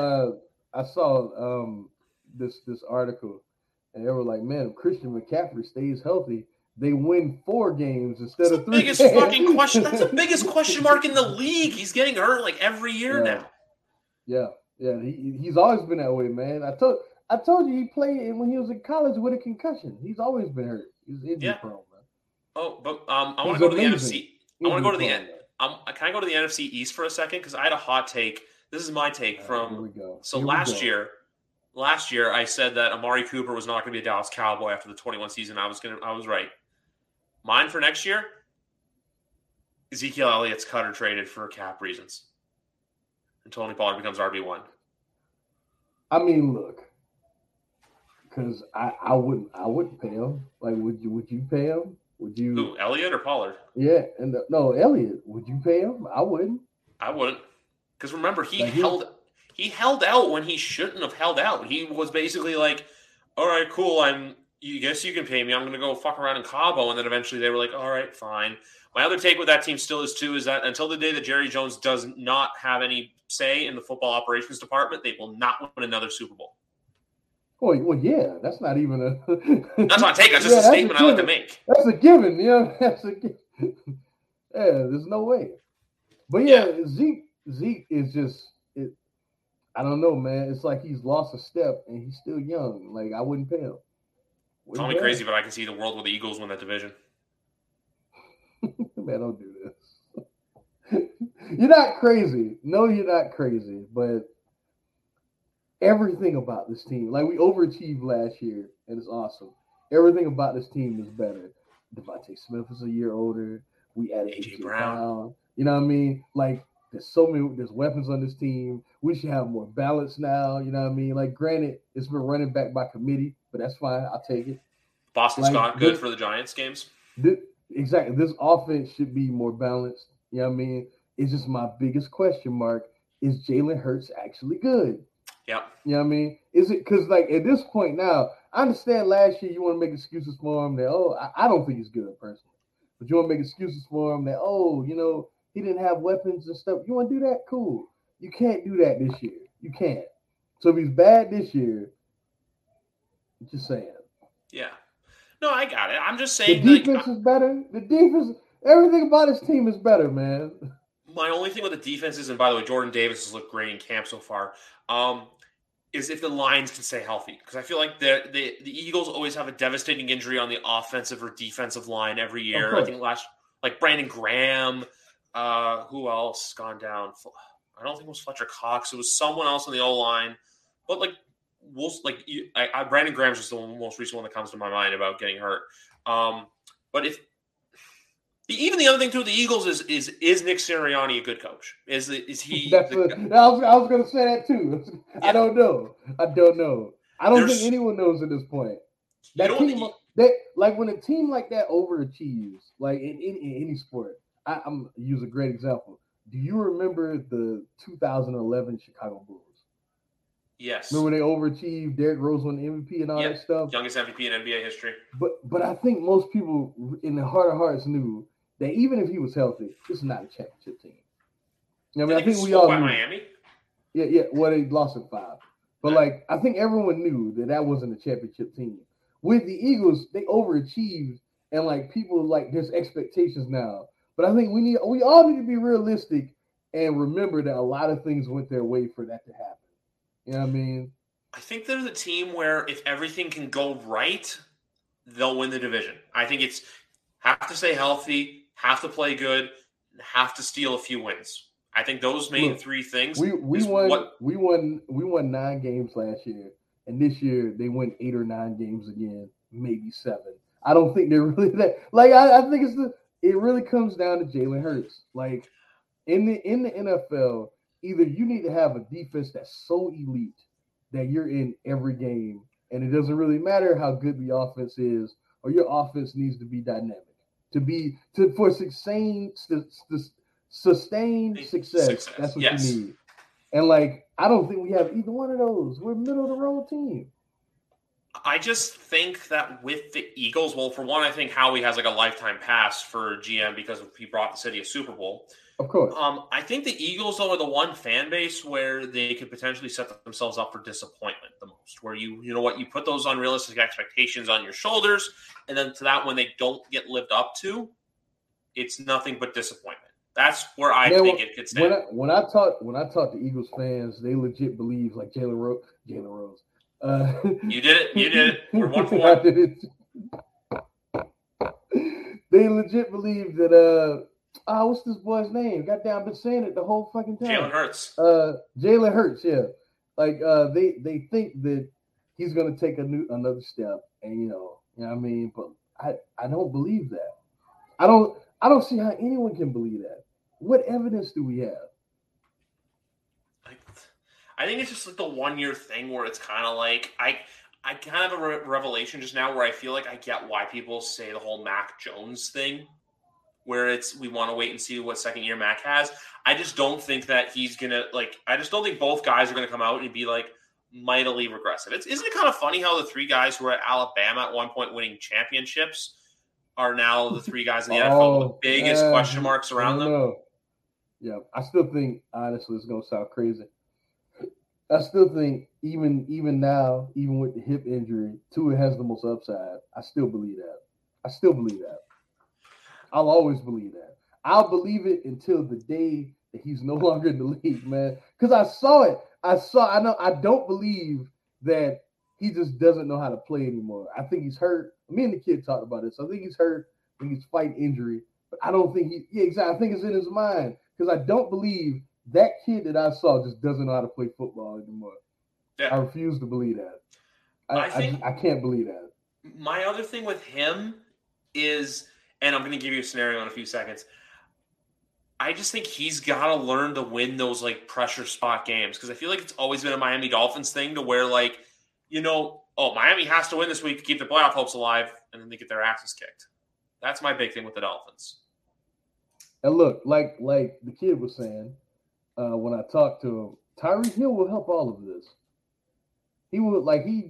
saw this article, and they were like, man, if Christian McCaffrey stays healthy, they win 4 games instead of 3. Biggest fucking question. That's the biggest question mark in the league. He's getting hurt like every year now. Yeah. He's always been that way, man. I told you he played when he was in college with a concussion. He's always been hurt. He's injury prone, man. Oh, but I want to go to the NFC. I want to go to the end. Can I go to the NFC East for a second? Because I had a hot take. This is my take from. Here we go. So last year, last year I said that Amari Cooper was not going to be a Dallas Cowboy after the 21 season. I was right. Mine for next year, Ezekiel Elliott's cut or traded for cap reasons. And Tony Pollard becomes RB1. I mean, look, because I wouldn't pay him. Like, would you pay him? Would you? Who, Elliott or Pollard? Yeah, and no, Elliott. Would you pay him? I wouldn't. I wouldn't, because remember he held out when he shouldn't have held out. He was basically like, "All right, cool. You guess you can pay me. I'm going to go fuck around in Cabo," and then eventually they were like, "All right, fine." My other take with that team still is that until the day that Jerry Jones does not have any say in the football operations department, they will not win another Super Bowl. Well, yeah, that's not even a. That's not a take. That's just a statement I like to make. That's a given, That's a given. Yeah, there's no way. But yeah. Zeke is just. I don't know, man. It's like he's lost a step and he's still young. Like, I wouldn't pay him. Call me crazy, but I can see the world where the Eagles win that division. Man, don't do this. You're not crazy. No, you're not crazy. But everything about this team, like, we overachieved last year, and it's awesome. Everything about this team is better. Devontae Smith is a year older. We added A.J. Brown. You know what I mean? Like, there's weapons on this team. We should have more balance now. You know what I mean? Like, granted, it's been running back by committee, but that's fine. I'll take it. Boston Scott, good for the Giants games. Exactly. This offense should be more balanced. You know what I mean? It's just my biggest question mark. Is Jalen Hurts actually good? Yep. You know what I mean? Is it because, like, at this point now, I understand last year you want to make excuses for him that, I don't think he's good personally. But you want to make excuses for him that, he didn't have weapons and stuff. You want to do that? Cool. You can't do that this year. You can't. So if he's bad this year, just saying. Yeah. No, I got it. I'm just saying the defense is better. The defense, everything about his team is better, man. My only thing with the defense is, and by the way, Jordan Davis has looked great in camp so far, is if the Lions can stay healthy. Because I feel like the Eagles always have a devastating injury on the offensive or defensive line every year. I think Brandon Graham. Who else gone down? I don't think it was Fletcher Cox. It was someone else on the O-line. But Brandon Graham's just the most recent one that comes to my mind about getting hurt. But even the other thing too, the Eagles is Nick Sirianni a good coach? Is he? I was going to say that too. Yeah. I don't know. I don't think anyone knows at this point. That team, when a team like that overachieves, like in any sport. I'm use a great example. Do you remember the 2011 Chicago Bulls? Yes. Remember when they overachieved? Derrick Rose won the MVP and all that stuff. Youngest MVP in NBA history. But I think most people in the heart of hearts knew that even if he was healthy, this is not a championship team. I think we all knew. Miami. Yeah. Well, they lost in 5, but I think everyone knew that wasn't a championship team. With the Eagles, they overachieved, and people there's expectations now. But I think we all need to be realistic and remember that a lot of things went their way for that to happen. You know what I mean? I think there's a team where if everything can go right, they'll win the division. I think it's have to stay healthy, have to play good, have to steal a few wins. I think those main 3 things. We won 9 games last year, and this year they win 8 or 9 games again, maybe 7. I don't think they're really that. I think it really comes down to Jalen Hurts. In the NFL, either you need to have a defense that's so elite that you're in every game, and it doesn't really matter how good the offense is, or your offense needs to be dynamic for sustained success. That's what you need. And I don't think we have either one of those. We're a middle of the road team. I just think that with the Eagles, well, for one, I think Howie has a lifetime pass for GM because he brought the city a Super Bowl. Of course. I think the Eagles, though, are the one fan base where they could potentially set themselves up for disappointment the most. Where you put those unrealistic expectations on your shoulders, and then to that, when they don't get lived up to, it's nothing but disappointment. That's where I think it could stand. When I talk to Eagles fans, they legit believe Jalen Rose. You did it. We're 1 for 1. They legit believe that what's this boy's name? Goddamn, I've been saying it the whole fucking time. Jalen Hurts. Jalen Hurts, yeah. Like they think that he's going to take another step, and you know what I mean. But I don't believe that. I don't see how anyone can believe that. What evidence do we have? I think it's just like the 1 year thing where it's kind of like I kind of have a revelation just now where I feel like I get why people say the whole Mac Jones thing, where it's we want to wait and see what second year Mac has. I just don't think that he's gonna I just don't think both guys are gonna come out and be like mightily regressive. Isn't it kind of funny how the three guys who were at Alabama at one point winning championships are now the three guys in the NFL with the biggest question marks around them? Know. Yeah, I still think honestly it's gonna sound crazy. I still think even now, even with the hip injury, Tua has the most upside. I still believe that. I'll always believe that. I'll believe it until the day that he's no longer in the league, man. Because I saw it. I don't believe that he just doesn't know how to play anymore. I think he's hurt. Me and the kid talked about this. I think he's hurt. I think he's fighting injury. But I don't think exactly. I think it's in his mind. Because I don't believe that kid that I saw just doesn't know how to play football anymore. Yeah. I refuse to believe that. I can't believe that. My other thing with him is, and I'm going to give you a scenario in a few seconds, I just think he's got to learn to win those like pressure spot games, because I feel like it's always been a Miami Dolphins thing to where like, you know, Miami has to win this week to keep their playoff hopes alive, and then they get their asses kicked. That's my big thing with the Dolphins. And look, like the kid was saying, when I talked to him, Tyreek Hill will help all of this. He will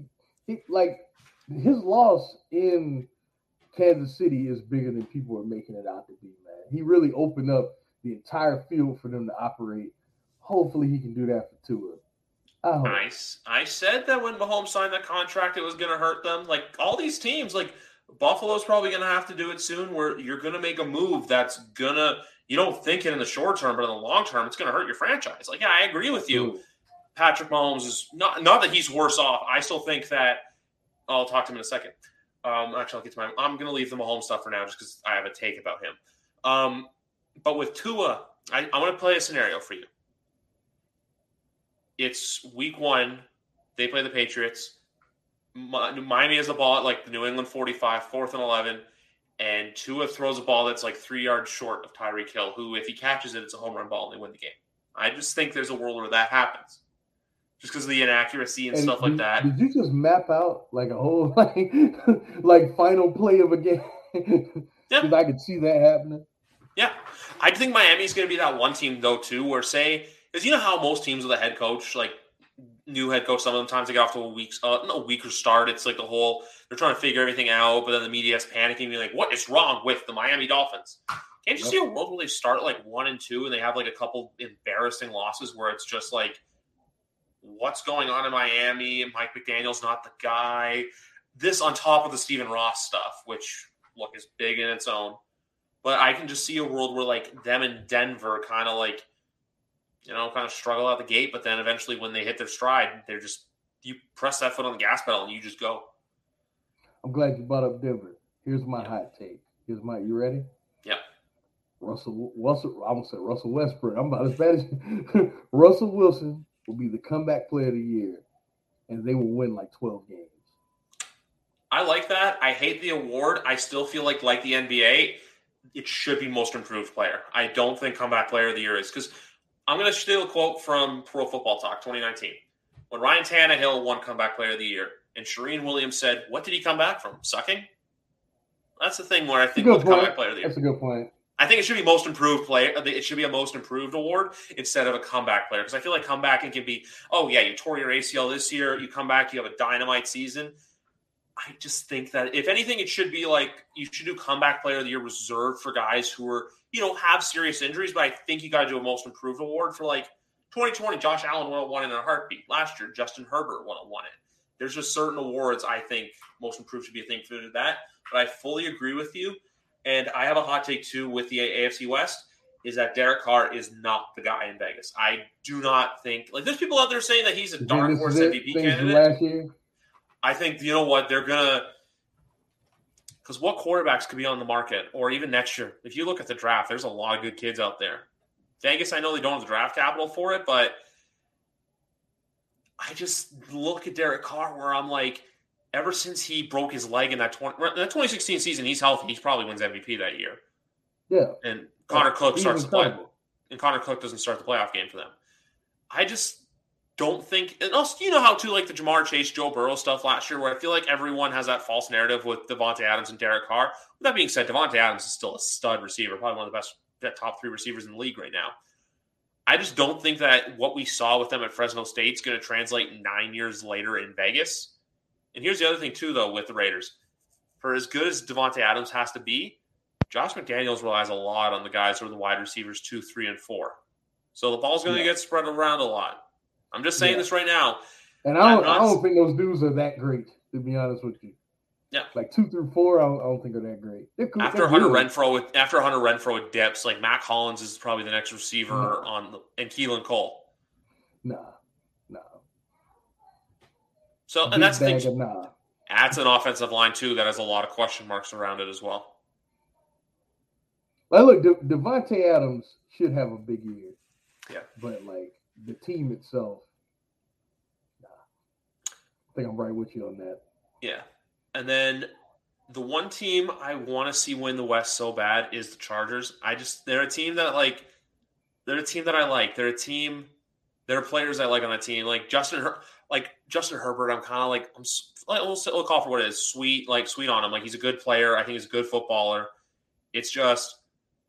his loss in Kansas City is bigger than people are making it out to be, man. He really opened up the entire field for them to operate. Hopefully he can do that for Tua. I said that when Mahomes signed that contract, it was going to hurt them. Like all these teams, like Buffalo's probably going to have to do it soon, where you're going to make a move that's going to, you don't think it in the short term, but in the long term, it's going to hurt your franchise. Like, yeah, I agree with you. Patrick Mahomes is not that he's worse off. I still think that I'll talk to him in a second. Actually, I'll get to I'm going to leave the Mahomes stuff for now just because I have a take about him. But with Tua, I want to play a scenario for you. It's week 1. They play the Patriots. Miami has the ball at like the New England 45, 4th and 11. And Tua throws a ball that's like 3 yards short of Tyreek Hill, who, if he catches it, it's a home run ball and they win the game. I just think there's a world where that happens. Just because of the inaccuracy and stuff like that. Did you just map out like a whole like final play of a game? Yeah. Because I could see that happening. Yeah. I think Miami's going to be that one team, though, too, where because you know how most teams with a head coach, like new head coach, sometimes they get off to a weaker start. It's like the whole, they're trying to figure everything out, but then the media's panicking, being like, what is wrong with the Miami Dolphins? Can't you see a world where they start like 1-2 and they have like a couple embarrassing losses where it's just like, what's going on in Miami? Mike McDaniel's not the guy. This on top of the Stephen Ross stuff, which, look, is big in its own. But I can just see a world where like them in Denver kind of like, you know, kind of struggle out the gate, but then eventually when they hit their stride, they're just, you press that foot on the gas pedal and you just go. I'm glad you brought up Denver. Here's my hot take. You ready? Yeah. Russell, I almost said Russell Westbrook. I'm about as bad as Russell Wilson will be the comeback player of the year, and they will win like 12 games. I like that. I hate the award. I still feel like the NBA, it should be most improved player. I don't think comeback player of the year is, because I'm going to steal a quote from Pro Football Talk 2019. When Ryan Tannehill won comeback player of the year, and Shereen Williams said, what did he come back from? Sucking? That's the thing where I think with comeback player of the year. That's a good point. I think it should be most improved player. It should be a most improved award instead of a comeback player, because I feel like comebacking can be, oh yeah, you tore your ACL this year, you come back, you have a dynamite season. I just think that if anything, it should be like you should do comeback player of the year reserved for guys who are, you know, have serious injuries. But I think you got to do a most improved award for like 2020. Josh Allen would have won in a heartbeat. Last year, Justin Herbert would have won it. There's just certain awards I think most improved should be a thing for that. But I fully agree with you. And I have a hot take, too, with the AFC West, is that Derek Carr is not the guy in Vegas. I do not think – like, there's people out there saying that he's a dark horse MVP candidate. Last year? I think, you know what, they're going to – because what quarterbacks could be on the market, or even next year? If you look at the draft, there's a lot of good kids out there. Vegas, I know they don't have the draft capital for it, but I just look at Derek Carr where I'm like, ever since he broke his leg in that 2016 season, he's healthy. He probably wins MVP that year. Yeah. And Connor Cook He's starts to play. incredible. And Connor Cook doesn't start the playoff game for them. I just don't think – and also, you know how, too, like the Jamar Chase, Joe Burrow stuff last year where I feel like everyone has that false narrative with Devontae Adams and Derek Carr. With that being said, Devontae Adams is still a stud receiver, probably one of the best top 3 receivers in the league right now. I just don't think that what we saw with them at Fresno State is going to translate 9 years later in Vegas. And here's the other thing, too, though, with the Raiders. For as good as Devontae Adams has to be, Josh McDaniels relies a lot on the guys who are the wide receivers 2, 3, and 4. So the ball's going to get spread around a lot. I'm just saying this right now. And I don't think those dudes are that great, to be honest with you. Yeah. Like 2 through 4, I don't think they're that great. They're cool. After Hunter Renfrow with dips, like Mac Hollins is probably the next receiver and Keelan Cole. Nah. So, and that's the thing. That's an offensive line, too, that has a lot of question marks around it as well. Like, look, Devontae Adams should have a big year. Yeah. But, like, the team itself, nah. I think I'm right with you on that. Yeah. And then the one team I want to see win the West so bad is the Chargers. They're a team that I like. There are players I like on that team. Like Justin Herbert, I'm kind of like, we'll call for what it is. Sweet on him. Like he's a good player. I think he's a good footballer. It's just,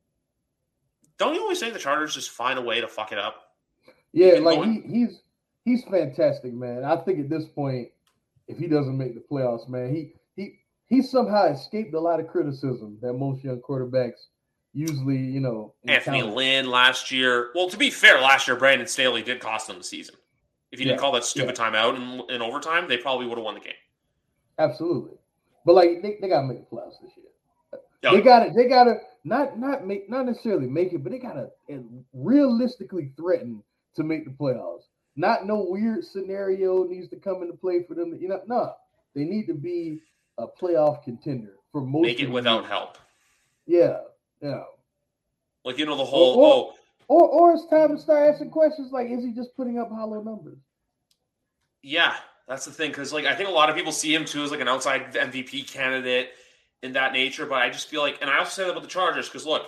don't you always say the Chargers just find a way to fuck it up? Yeah, like he's fantastic, man. I think at this point, if he doesn't make the playoffs, man, he somehow escaped a lot of criticism that most young quarterbacks usually, Anthony Lynn last year. Well, to be fair, last year Brandon Staley did cost them the season. If you didn't call that stupid timeout in overtime, they probably would have won the game. Absolutely, but like they got to make the playoffs this year. They got to not necessarily make it, but they got to realistically threaten to make the playoffs. Not no weird scenario needs to come into play for them. No, they need to be a playoff contender for most. Make it without help. Yeah. Like the whole or it's time to start asking questions like, is he just putting up hollow numbers? Yeah, that's the thing because I think a lot of people see him too as like an outside MVP candidate in that nature. But I just feel like, and I also say that about the Chargers because look,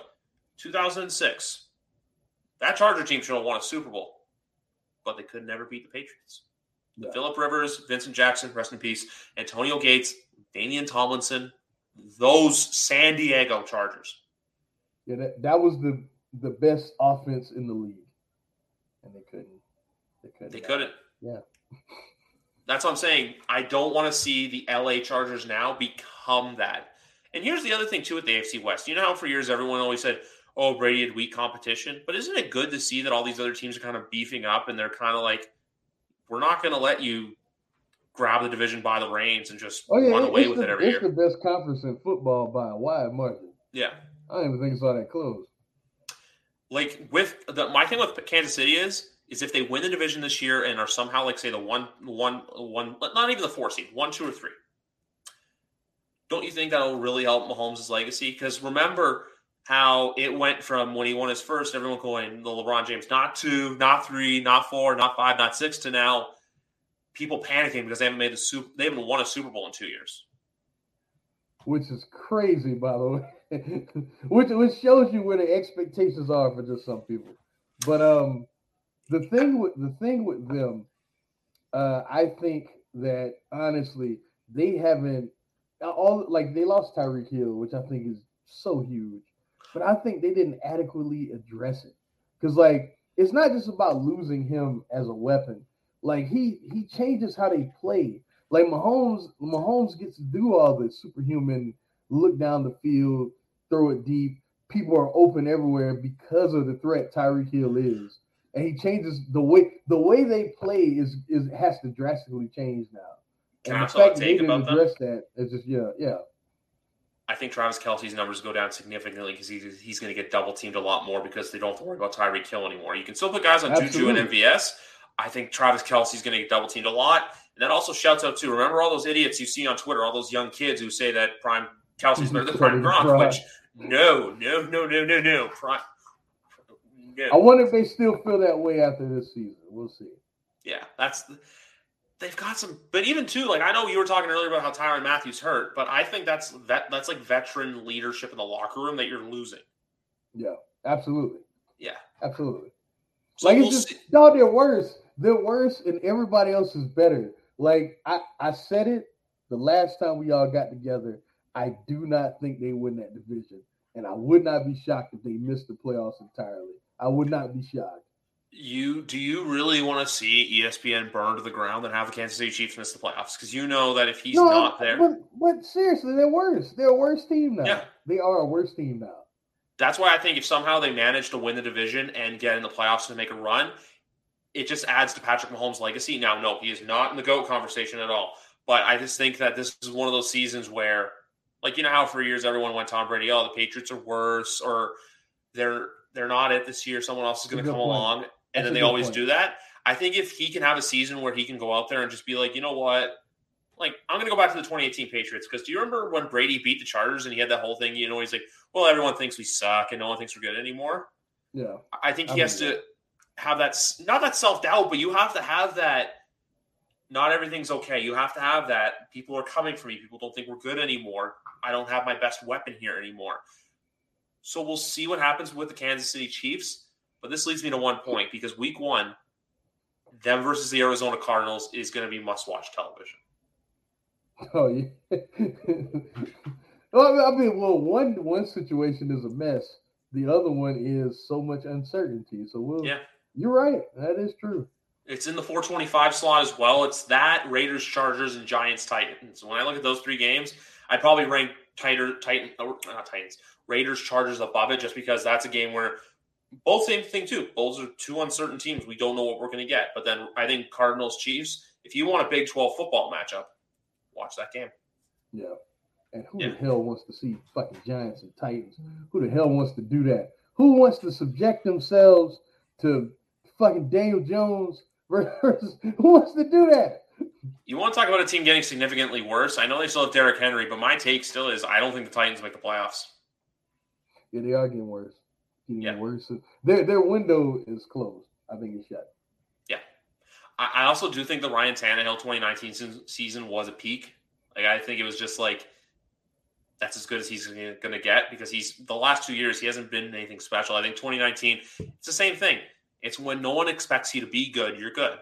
2006, that Charger team should have won a Super Bowl. But they could never beat the Patriots. Yeah. Phillip Rivers, Vincent Jackson, rest in peace, Antonio Gates, Damian Tomlinson, those San Diego Chargers. Yeah, that was the best offense in the league. And they couldn't. They couldn't. Yeah. That's what I'm saying. I don't want to see the LA Chargers now become that. And here's the other thing, too, with the AFC West. You know how for years everyone always said, oh, Brady had weak competition. But isn't it good to see that all these other teams are kind of beefing up and they're kind of like, we're not going to let you grab the division by the reins and just run away with it every year. It's the best conference in football by a wide margin. Yeah. I don't even think it's all that close. Like, my thing with Kansas City is if they win the division this year and are somehow, like, say, the one, not even the 4 seed, 1, 2, or 3, don't you think that'll really help Mahomes' legacy? Because remember how it went from when he won his first, everyone going, the LeBron James, not 2, not 3, not 4, not 5, not 6, to now people panicking because they haven't won a Super Bowl in 2 years. Which is crazy, by the way. which shows you where the expectations are for just some people. But the thing with them, I think that honestly they haven't they lost Tyreek Hill, which I think is so huge. But I think they didn't adequately address it. Because, it's not just about losing him as a weapon. Like, he changes how they play. Like, Mahomes gets to do all this superhuman look down the field, throw it deep. People are open everywhere because of the threat Tyreek Hill is. And he changes the way they play has to drastically change now. Can and I the fact take they about didn't address that is just yeah. I think Travis Kelce's numbers go down significantly because he's going to get double teamed a lot more because they don't have to worry about Tyreek Hill anymore. You can still put guys on Juju and MVS. I think Travis Kelce's going to get double teamed a lot. And that also shouts out to, remember all those idiots you see on Twitter, all those young kids who say that Prime Kelce's better than Prime Gronk, which no. Prime, no. I wonder if they still feel that way after this season. We'll see. Yeah, they've got some, but even too, like I know you were talking earlier about how Tyrann Mathieu's hurt, but I think that's like veteran leadership in the locker room that you're losing. Yeah, absolutely. Yeah, absolutely. So like we'll it's just see. no, they're worse. They're worse, and everybody else is better. Like I said it the last time we all got together. I do not think they win that division, and I would not be shocked if they missed the playoffs entirely. I would not be shocked. Do you really want to see ESPN burn to the ground and have the Kansas City Chiefs miss the playoffs? Because you know that if he's not there, but seriously, they're worse. They're a worse team now. Yeah. They are a worse team now. That's why I think if somehow they manage to win the division and get in the playoffs and make a run, it just adds to Patrick Mahomes' legacy. Now, no, he is not in the GOAT conversation at all. But I just think that this is one of those seasons where, like, you know how for years everyone went Tom Brady, oh, the Patriots are worse, or they're not it this year. Someone else is going to come along, and then they always do that. I think if he can have a season where he can go out there and just be like, you know what, like, I'm going to go back to the 2018 Patriots, because do you remember when Brady beat the Chargers and he had that whole thing, you know, he's like, well, everyone thinks we suck and no one thinks we're good anymore. Yeah. I think he has to have that, not that self-doubt, but you have to have that, not everything's okay. You have to have that, people are coming for me. People don't think we're good anymore. I don't have my best weapon here anymore. So we'll see what happens with the Kansas City Chiefs. But this leads me to one point, because week 1, them versus the Arizona Cardinals is going to be must-watch television. Oh, yeah. Well, I mean, one situation is a mess. The other one is so much uncertainty. So you're right. That is true. It's in the 425 slot as well. It's that, Raiders, Chargers, and Giants, Titans. When I look at those 3 games, I'd probably rank Raiders, Chargers above it, just because that's a game where both same thing too. Those are 2 uncertain teams. We don't know what we're going to get. But then I think Cardinals, Chiefs, if you want a Big 12 football matchup, watch that game. Yeah. And who the hell wants to see fucking Giants and Titans? Who the hell wants to do that? Who wants to subject themselves to fucking Daniel Jones versus who wants to do that? You want to talk about a team getting significantly worse? I know they still have Derrick Henry, but my take still is I don't think the Titans make the playoffs. Yeah, they are getting worse. Worse. Their window is closed. I think it's shut. Yeah. I also do think the Ryan Tannehill 2019 season was a peak. Like, I think it was just like, that's as good as he's going to get, because the last 2 years, he hasn't been anything special. I think 2019, it's the same thing. It's when no one expects you to be good, you're good.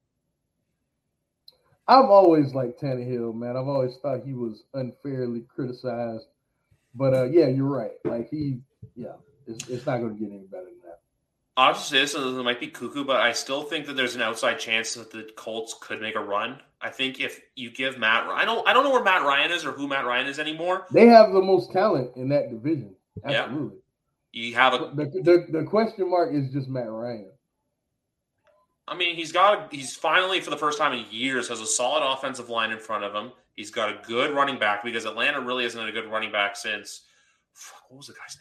I've always liked Tannehill, man. I've always thought he was unfairly criticized. But, yeah, you're right. Like, it's not going to get any better than that. I'll just say this, and it might be cuckoo, but I still think that there's an outside chance that the Colts could make a run. I think if you give Matt Ryan, I don't know where Matt Ryan is or who Matt Ryan is anymore. They have the most talent in that division. Absolutely. Yeah. You have the question mark is just Matt Ryan. I mean, he's finally, for the first time in years, has a solid offensive line in front of him. He's got a good running back, because Atlanta really hasn't had a good running back since. What was the guy's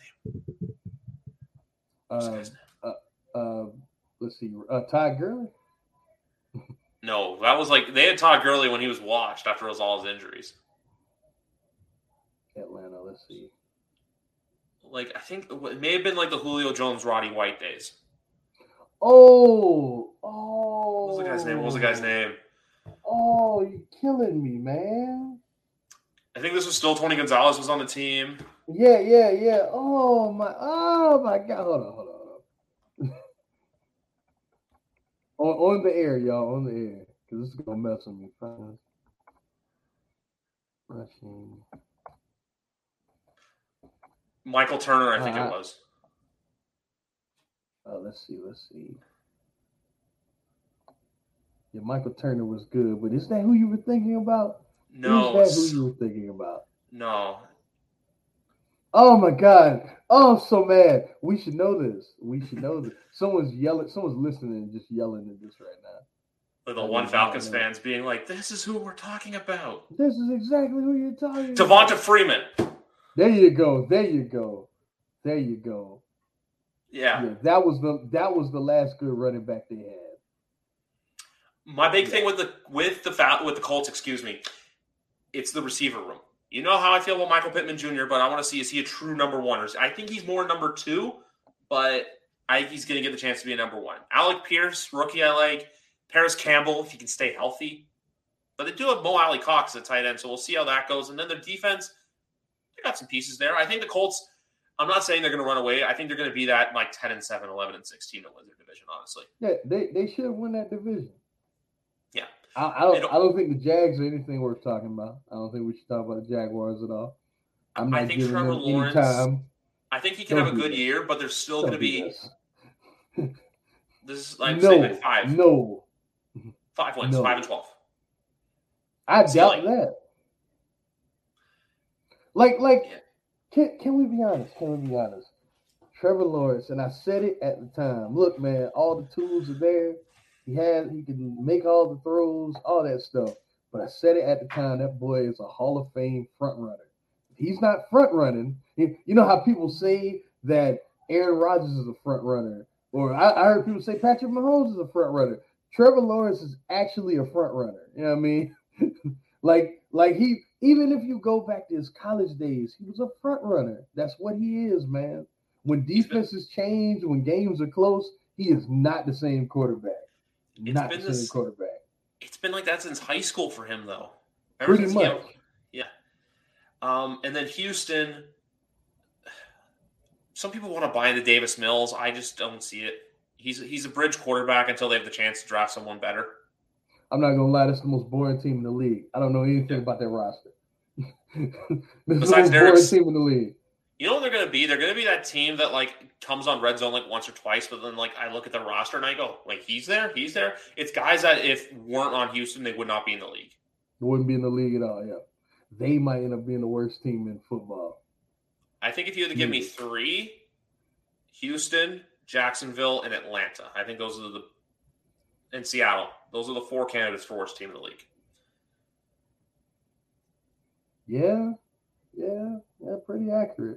name? Let's see. Todd Gurley? No, that was they had Todd Gurley when he was washed after all his injuries. Atlanta, let's see. I think it may have been the Julio Jones, Roddy White days. Oh. What was the guy's name? Oh, you're killing me, man. I think this was still Tony Gonzalez was on the team. Yeah. Oh my God. Hold on. On the air, y'all. On the air. Because this is going to mess with me. Rushing. Michael Turner, I think it was. Let's see. Yeah, Michael Turner was good, but is that who you were thinking about? No. Is that who you were thinking about? No. Oh my God. Oh, I'm so mad. We should know this. Someone's yelling. Someone's listening and just yelling at this right now. The one Falcons fans being like, this is who we're talking about. This is exactly who you're talking about. Devonta Freeman. There you go. Yeah. That was the last good running back they had. My big thing with the Colts, it's the receiver room. You know how I feel about Michael Pittman Jr., but I want to see, is he a true number 1? I think he's more number 2, but I think he's going to get the chance to be a number 1. Alec Pierce, rookie I like. Paris Campbell, if he can stay healthy. But they do have Mo Alley Cox at tight end, so we'll see how that goes. And then their defense, they got some pieces there. I think the Colts, I'm not saying they're going to run away. I think they're going to be that like 10-7, 11-16 to win their division, honestly. Yeah, they should win that division. Yeah. I don't think the Jags are anything worth talking about. I don't think we should talk about the Jaguars at all. I'm not giving Trevor them Lawrence, any time. I think he can have a good year, but there's still going to be this is like no, 5. No. 5 wins, 5-12. I doubt that. Like, can we be honest? Trevor Lawrence, and I said it at the time. Look, man, all the tools are there. He can make all the throws, all that stuff. But I said it at the time. That boy is a Hall of Fame front runner. He's not front running. You know how people say that Aaron Rodgers is a front runner, or I heard people say Patrick Mahomes is a front runner. Trevor Lawrence is actually a front runner. You know what I mean? like he, even if you go back to his college days, he was a front runner. That's what he is, man. When defenses change, when games are close, he is not the same quarterback. Quarterback. It's been like that since high school for him, though. Pretty much. Yeah. And then Houston, some people want to buy into Davis Mills. I just don't see it. He's a bridge quarterback until they have the chance to draft someone better. I'm not gonna lie, that's the most boring team in the league. I don't know anything about that roster. Besides the most boring team in the league. You know what they're gonna be? They're gonna be that team that like comes on red zone like once or twice, but then like I look at the roster and I go, like he's there. It's guys that if weren't on Houston, they would not be in the league. They wouldn't be in the league at all. Yeah, they might end up being the worst team in football. I think if you had to give me 3, Houston, Jacksonville, and Atlanta. I think those are and Seattle. Those are the 4 candidates for worst team in the league. Yeah, pretty accurate.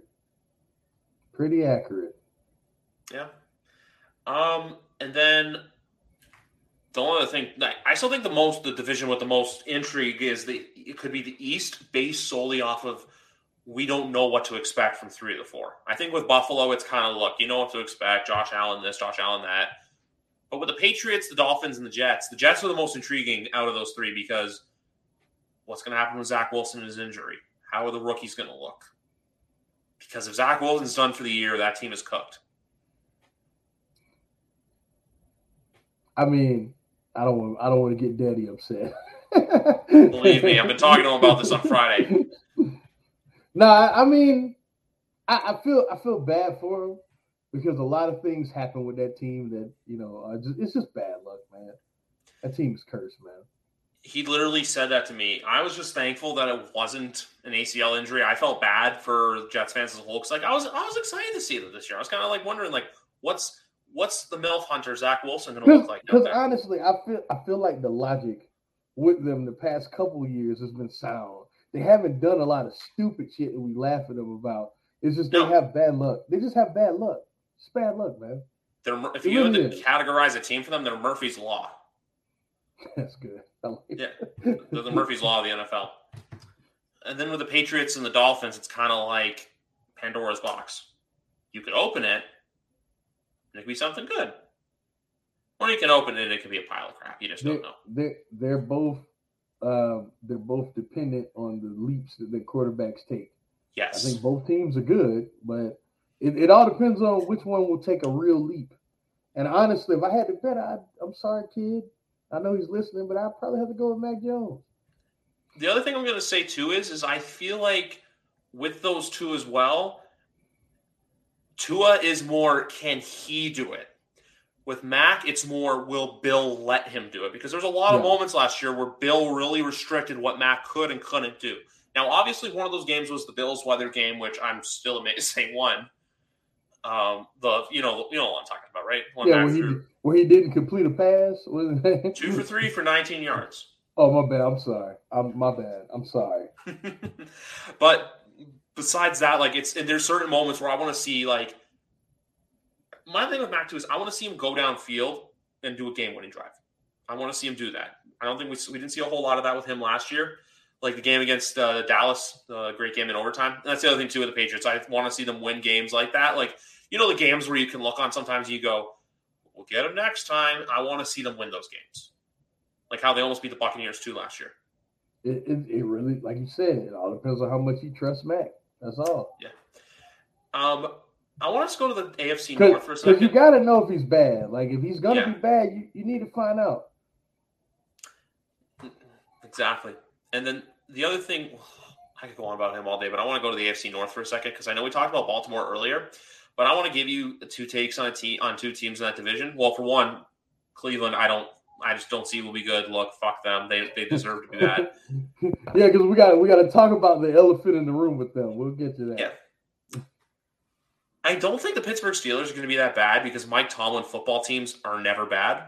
Yeah. And then the only other thing, I still think the division with the most intrigue is it could be the East, based solely off of we don't know what to expect from 3 of the 4. I think with Buffalo, it's kind of, look, you know what to expect. Josh Allen this, Josh Allen that. But with the Patriots, the Dolphins, and the Jets are the most intriguing out of those 3 because what's going to happen with Zach Wilson and his injury? How are the rookies going to look? Because if Zach Wilson's done for the year, that team is cooked. I mean, I don't want to get Daddy upset. Believe me, I've been talking to him about this on Friday. I mean, I feel bad for him because a lot of things happen with that team that, you know, it's just bad luck, man. That team is cursed, man. He literally said that to me. I was just thankful that it wasn't an ACL injury. I felt bad for Jets fans as a whole because, like, I was excited to see them this year. I was kind of like wondering, like, what's the MILF hunter Zach Wilson going to look like? Because honestly, I feel like the logic with them the past couple of years has been sound. They haven't done a lot of stupid shit that we laugh at them about. It's just they have bad luck. They just have bad luck. It's bad luck, man. If you had to categorize a team for them, they're Murphy's Law. That's good. Yeah, they're the Murphy's Law of the NFL. And then with the Patriots and the Dolphins, it's kind of like Pandora's box. You could open it, and it could be something good. Or you can open it, and it could be a pile of crap. You just don't know. They're both dependent on the leaps that the quarterbacks take. Yes. I think both teams are good, but it all depends on which one will take a real leap. And honestly, if I had to bet, I'm sorry, kid. I know he's listening, but I'd probably have to go with Mac Jones. The other thing I'm going to say, too, is I feel like with those 2 as well, Tua is more, can he do it? With Mac, it's more, will Bill let him do it? Because there's a lot of moments last year where Bill really restricted what Mac could and couldn't do. Now, obviously, one of those games was the Bills weather game, which I'm still amazed they won. You know what I'm talking about, right? Where he didn't complete a pass. 2 for 3 for 19 yards. Oh, my bad. I'm sorry. I'm sorry. But besides that, like there's certain moments where I want to see, like, my thing with Mac too is I want to see him go downfield and do a game-winning drive. I want to see him do that. I don't think we didn't see a whole lot of that with him last year. Like the game against Dallas, great game in overtime. And that's the other thing too with the Patriots. I want to see them win games like that. Like, you know, the games where you can look on sometimes you go, we'll get them next time. I want to see them win those games. Like how they almost beat the Buccaneers too last year. It really, like you said, it all depends on how much you trust Mac. That's all. Yeah. I want us to go to the AFC North for a second. Because you got to know if he's bad. Like, if he's going to Yeah. be bad, you need to find out. Exactly. And then the other thing, I could go on about him all day, but I want to go to the AFC North for a second because I know we talked about Baltimore earlier, but I want to give you two takes on two teams in that division. Well, for one, Cleveland, I just don't see will be good. Look, fuck them. They deserve to be bad. Yeah, because we got to talk about the elephant in the room with them. We'll get to that. Yeah. I don't think the Pittsburgh Steelers are going to be that bad because Mike Tomlin football teams are never bad.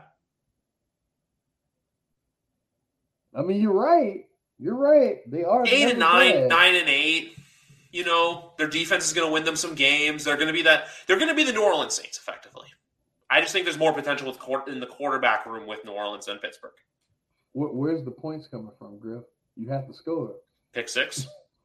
I mean, you're right. You're right. They are 8-9, 9-8. You know, their defense is going to win them some games. They're going to be the New Orleans Saints, effectively. I just think there's more potential in the quarterback room with New Orleans than Pittsburgh. Where's the points coming from, Griff? You have to score. Pick six.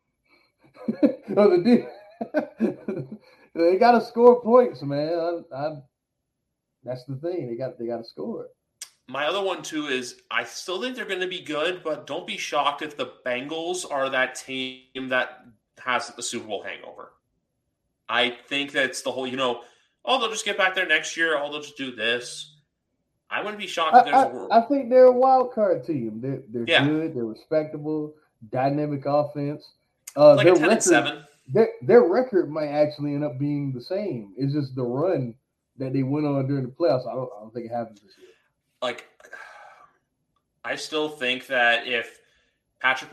They got to score points, man. That's the thing. They got to score. My other one, too, is I still think they're going to be good, but don't be shocked if the Bengals are that team that has the Super Bowl hangover. I think that's the whole, they'll just get back there next year. They'll just do this. I wouldn't be shocked if there's a world. I think they're a wild card team. They're Yeah. good. They're respectable. Dynamic offense. Like a 10-7. Their record might actually end up being the same. It's just the run that they went on during the playoffs. I don't think it happens this year. Like, I still think that if Patrick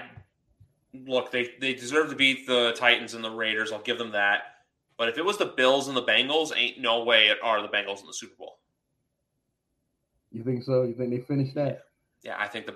they deserve to beat the Titans and the Raiders. I'll give them that. But if it was the Bills and the Bengals, ain't no way it are the Bengals in the Super Bowl. You think so? You think they finished that? Yeah, I think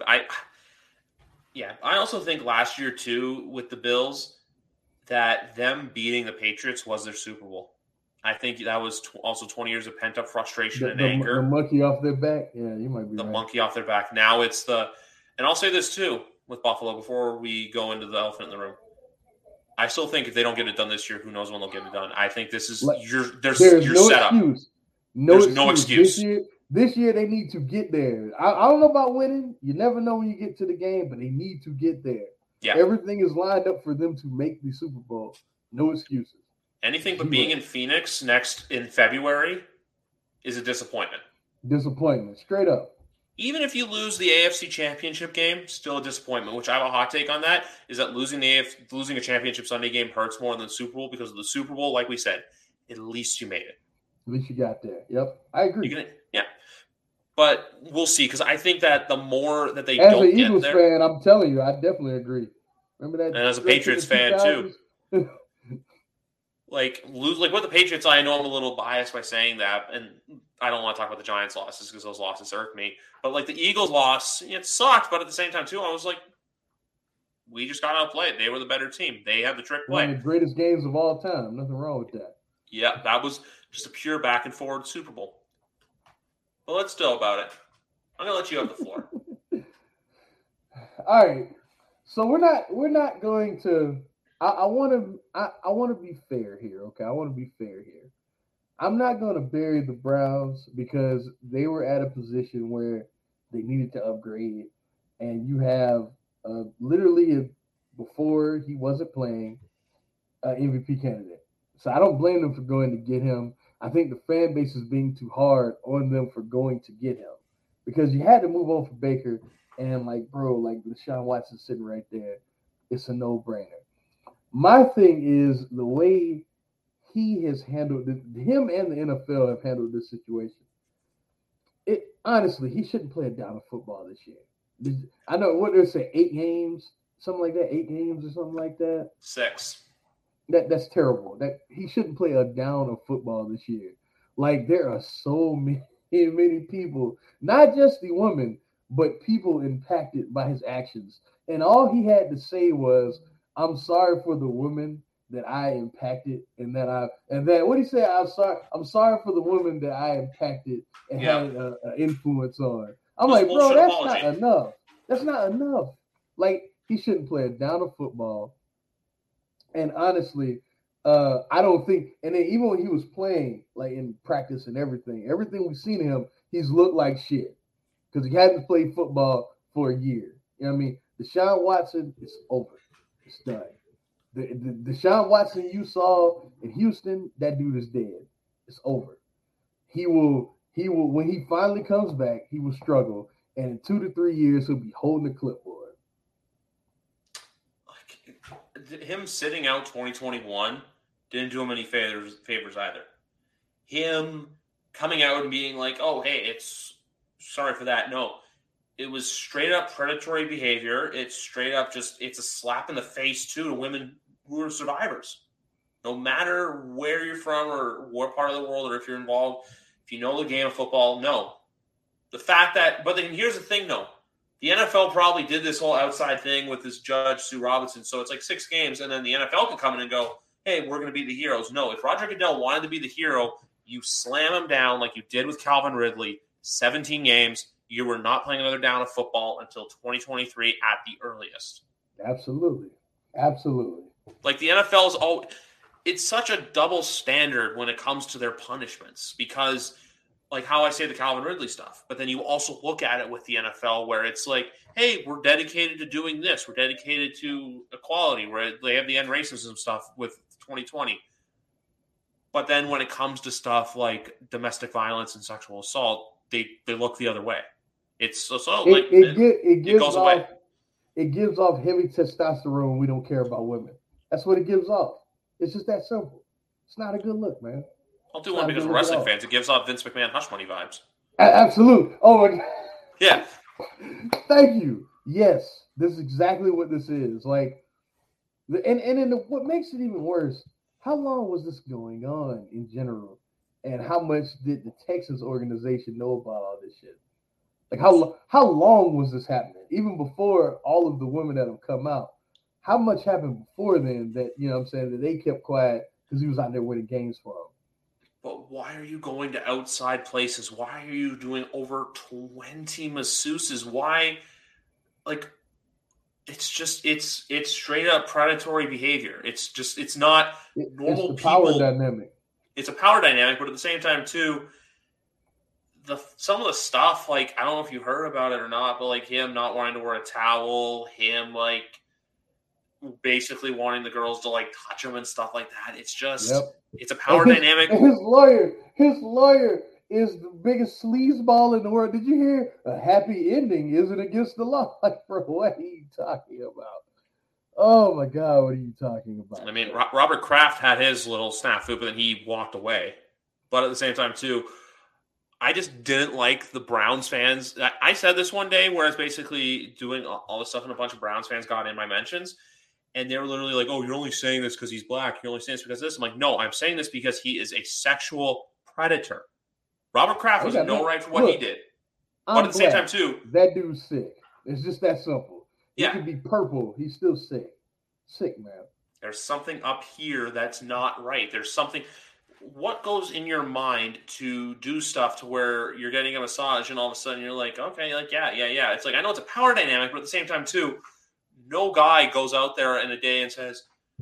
I also think last year too with the Bills that them beating the Patriots was their Super Bowl. I think that was also 20 years of pent-up frustration and anger. The monkey off their back? Yeah, you might be the right. Monkey off their back. Now it's and I'll say this too with Buffalo before we go into the elephant in the room. I still think if they don't get it done this year, who knows when they'll get it done. I think this is there's your no setup. Excuse. There's no excuse. This year they need to get there. I don't know about winning. You never know when you get to the game, but they need to get there. Yeah. Everything is lined up for them to make the Super Bowl. No excuses. Anything but being in Phoenix in February is a disappointment. Disappointment, straight up. Even if you lose the AFC Championship game, still a disappointment, which I have a hot take on that, is that losing a Championship Sunday game hurts more than the Super Bowl because of the Super Bowl, like we said, at least you made it. At least you got there. Yep, I agree. Yeah. But we'll see, because I think that the more that they don't get there... As an Eagles fan, I'm telling you, I definitely agree. Remember that? And as a Patriots fan, too. Like with the Patriots, I know I'm a little biased by saying that, and I don't want to talk about the Giants' losses because those losses irk me. But like the Eagles' loss, it sucked. But at the same time, too, I was like, we just got outplayed. They were the better team. They had the trick play. One of the greatest games of all time. Nothing wrong with that. Yeah, that was just a pure back and forward Super Bowl. But let's go about it. I'm gonna let you have the floor. All right. So we're not going to. I want to be fair here, okay? I want to be fair here. I'm not going to bury the Browns because they were at a position where they needed to upgrade, and you have literally before he wasn't playing, MVP candidate. So I don't blame them for going to get him. I think the fan base is being too hard on them for going to get him because you had to move on for Baker, and Deshaun Watson sitting right there. It's a no-brainer. My thing is the way he has handled him and the NFL have handled this situation. Honestly, he shouldn't play a down of football this year. I know what they're saying, 8 games, something like that, 8 games or something like that. 6. That's terrible. That he shouldn't play a down of football this year. Like there are so many people, not just the woman, but people impacted by his actions. And all he had to say was, I'm sorry for the woman that I impacted and that what do you say? I'm sorry for the woman that I impacted and had an influence on. I'm like, bro, that's not enough. That's not enough. Like, he shouldn't play a down of football. And honestly, I don't think, and then even when he was playing, like in practice and everything we've seen him, he's looked like shit because he hasn't played football for a year. You know what I mean? Deshaun Watson is over. It's done. The Deshaun Watson you saw in Houston, that dude is dead. It's over. He will when he finally comes back, he will struggle. And in 2 to 3 years, he'll be holding the clipboard. Him sitting out 2021 didn't do him any favors either. Him coming out and being like, oh, hey, it's sorry for that. No, it was straight up predatory behavior. It's straight up it's a slap in the face, too, to women who are survivors. No matter where you're from or what part of the world or if you're involved, if you know the game of football, no. The fact that, but then here's the thing, though. The NFL probably did this whole outside thing with this judge, Sue Robinson. So it's like 6 games, and then the NFL can come in and go, hey, we're going to be the heroes. No, if Roger Goodell wanted to be the hero, you slam him down like you did with Calvin Ridley, 17 games. You were not playing another down of football until 2023 at the earliest. Absolutely. Like the NFL is it's such a double standard when it comes to their punishments because – like how I say the Calvin Ridley stuff. But then you also look at it with the NFL where it's like, hey, we're dedicated to doing this. We're dedicated to equality. Where they have the end racism stuff with 2020. But then when it comes to stuff like domestic violence and sexual assault, they look the other way. It goes away. It gives off heavy testosterone when we don't care about women. That's what it gives off. It's just that simple. It's not a good look, man. I'll do one because we're wrestling fans. It gives off Vince McMahon Hush Money vibes. Absolutely. Oh, my God. Yeah. Thank you. Yes, this is exactly what this is. Like, what makes it even worse, how long was this going on in general? And how much did the Texans organization know about all this shit? Like, how long was this happening? Even before all of the women that have come out, how much happened before then that, you know what I'm saying, that they kept quiet because he was out there winning games for them? But why are you going to outside places? Why are you doing over 20 masseuses? Why, like, it's straight up predatory behavior. It's not normal it's power dynamic. It's a power dynamic, but at the same time, too, some of the stuff, like, I don't know if you heard about it or not, but, like, him not wanting to wear a towel, him, like, basically wanting the girls to, like, touch him and stuff like that. It's just... Yep. It's a power dynamic. His lawyer is the biggest sleazeball in the world. Did you hear? A happy ending isn't against the law. Like, bro, what are you talking about? Oh my God, what are you talking about? I mean, Robert Kraft had his little snafu, but then he walked away. But at the same time, too, I just didn't like the Browns fans. I said this one day where I was basically doing all this stuff, and a bunch of Browns fans got in my mentions. And they were literally like, oh, you're only saying this because he's black. You're only saying this because of this. I'm like, no, I'm saying this because he is a sexual predator. Robert Kraft was no right for what he did. But at the same time, too. That dude's sick. It's just that simple. He Yeah. could be purple. He's still sick. Sick, man. There's something up here that's not right. There's something. What goes in your mind to do stuff to where you're getting a massage and all of a sudden you're like, okay, like, yeah. It's like, I know it's a power dynamic, but at the same time, too, no guy goes out there in a day and says,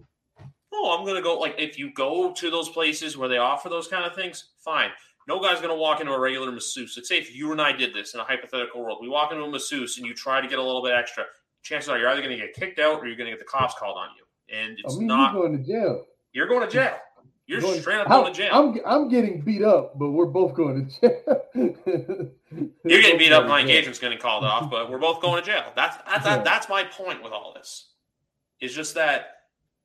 oh, I'm going to go. Like, if you go to those places where they offer those kind of things, fine. No guy's going to walk into a regular masseuse. Let's say if you and I did this in a hypothetical world, we walk into a masseuse and you try to get a little bit extra, chances are you're either going to get kicked out or you're going to get the cops called on you. And it's not. You're going to jail. You're going to jail. You're straight up going to jail. I'm getting beat up, but we're both going to jail. You're getting beat up. My engagement's getting called off, but we're both going to jail. That's my point with all this. It's just that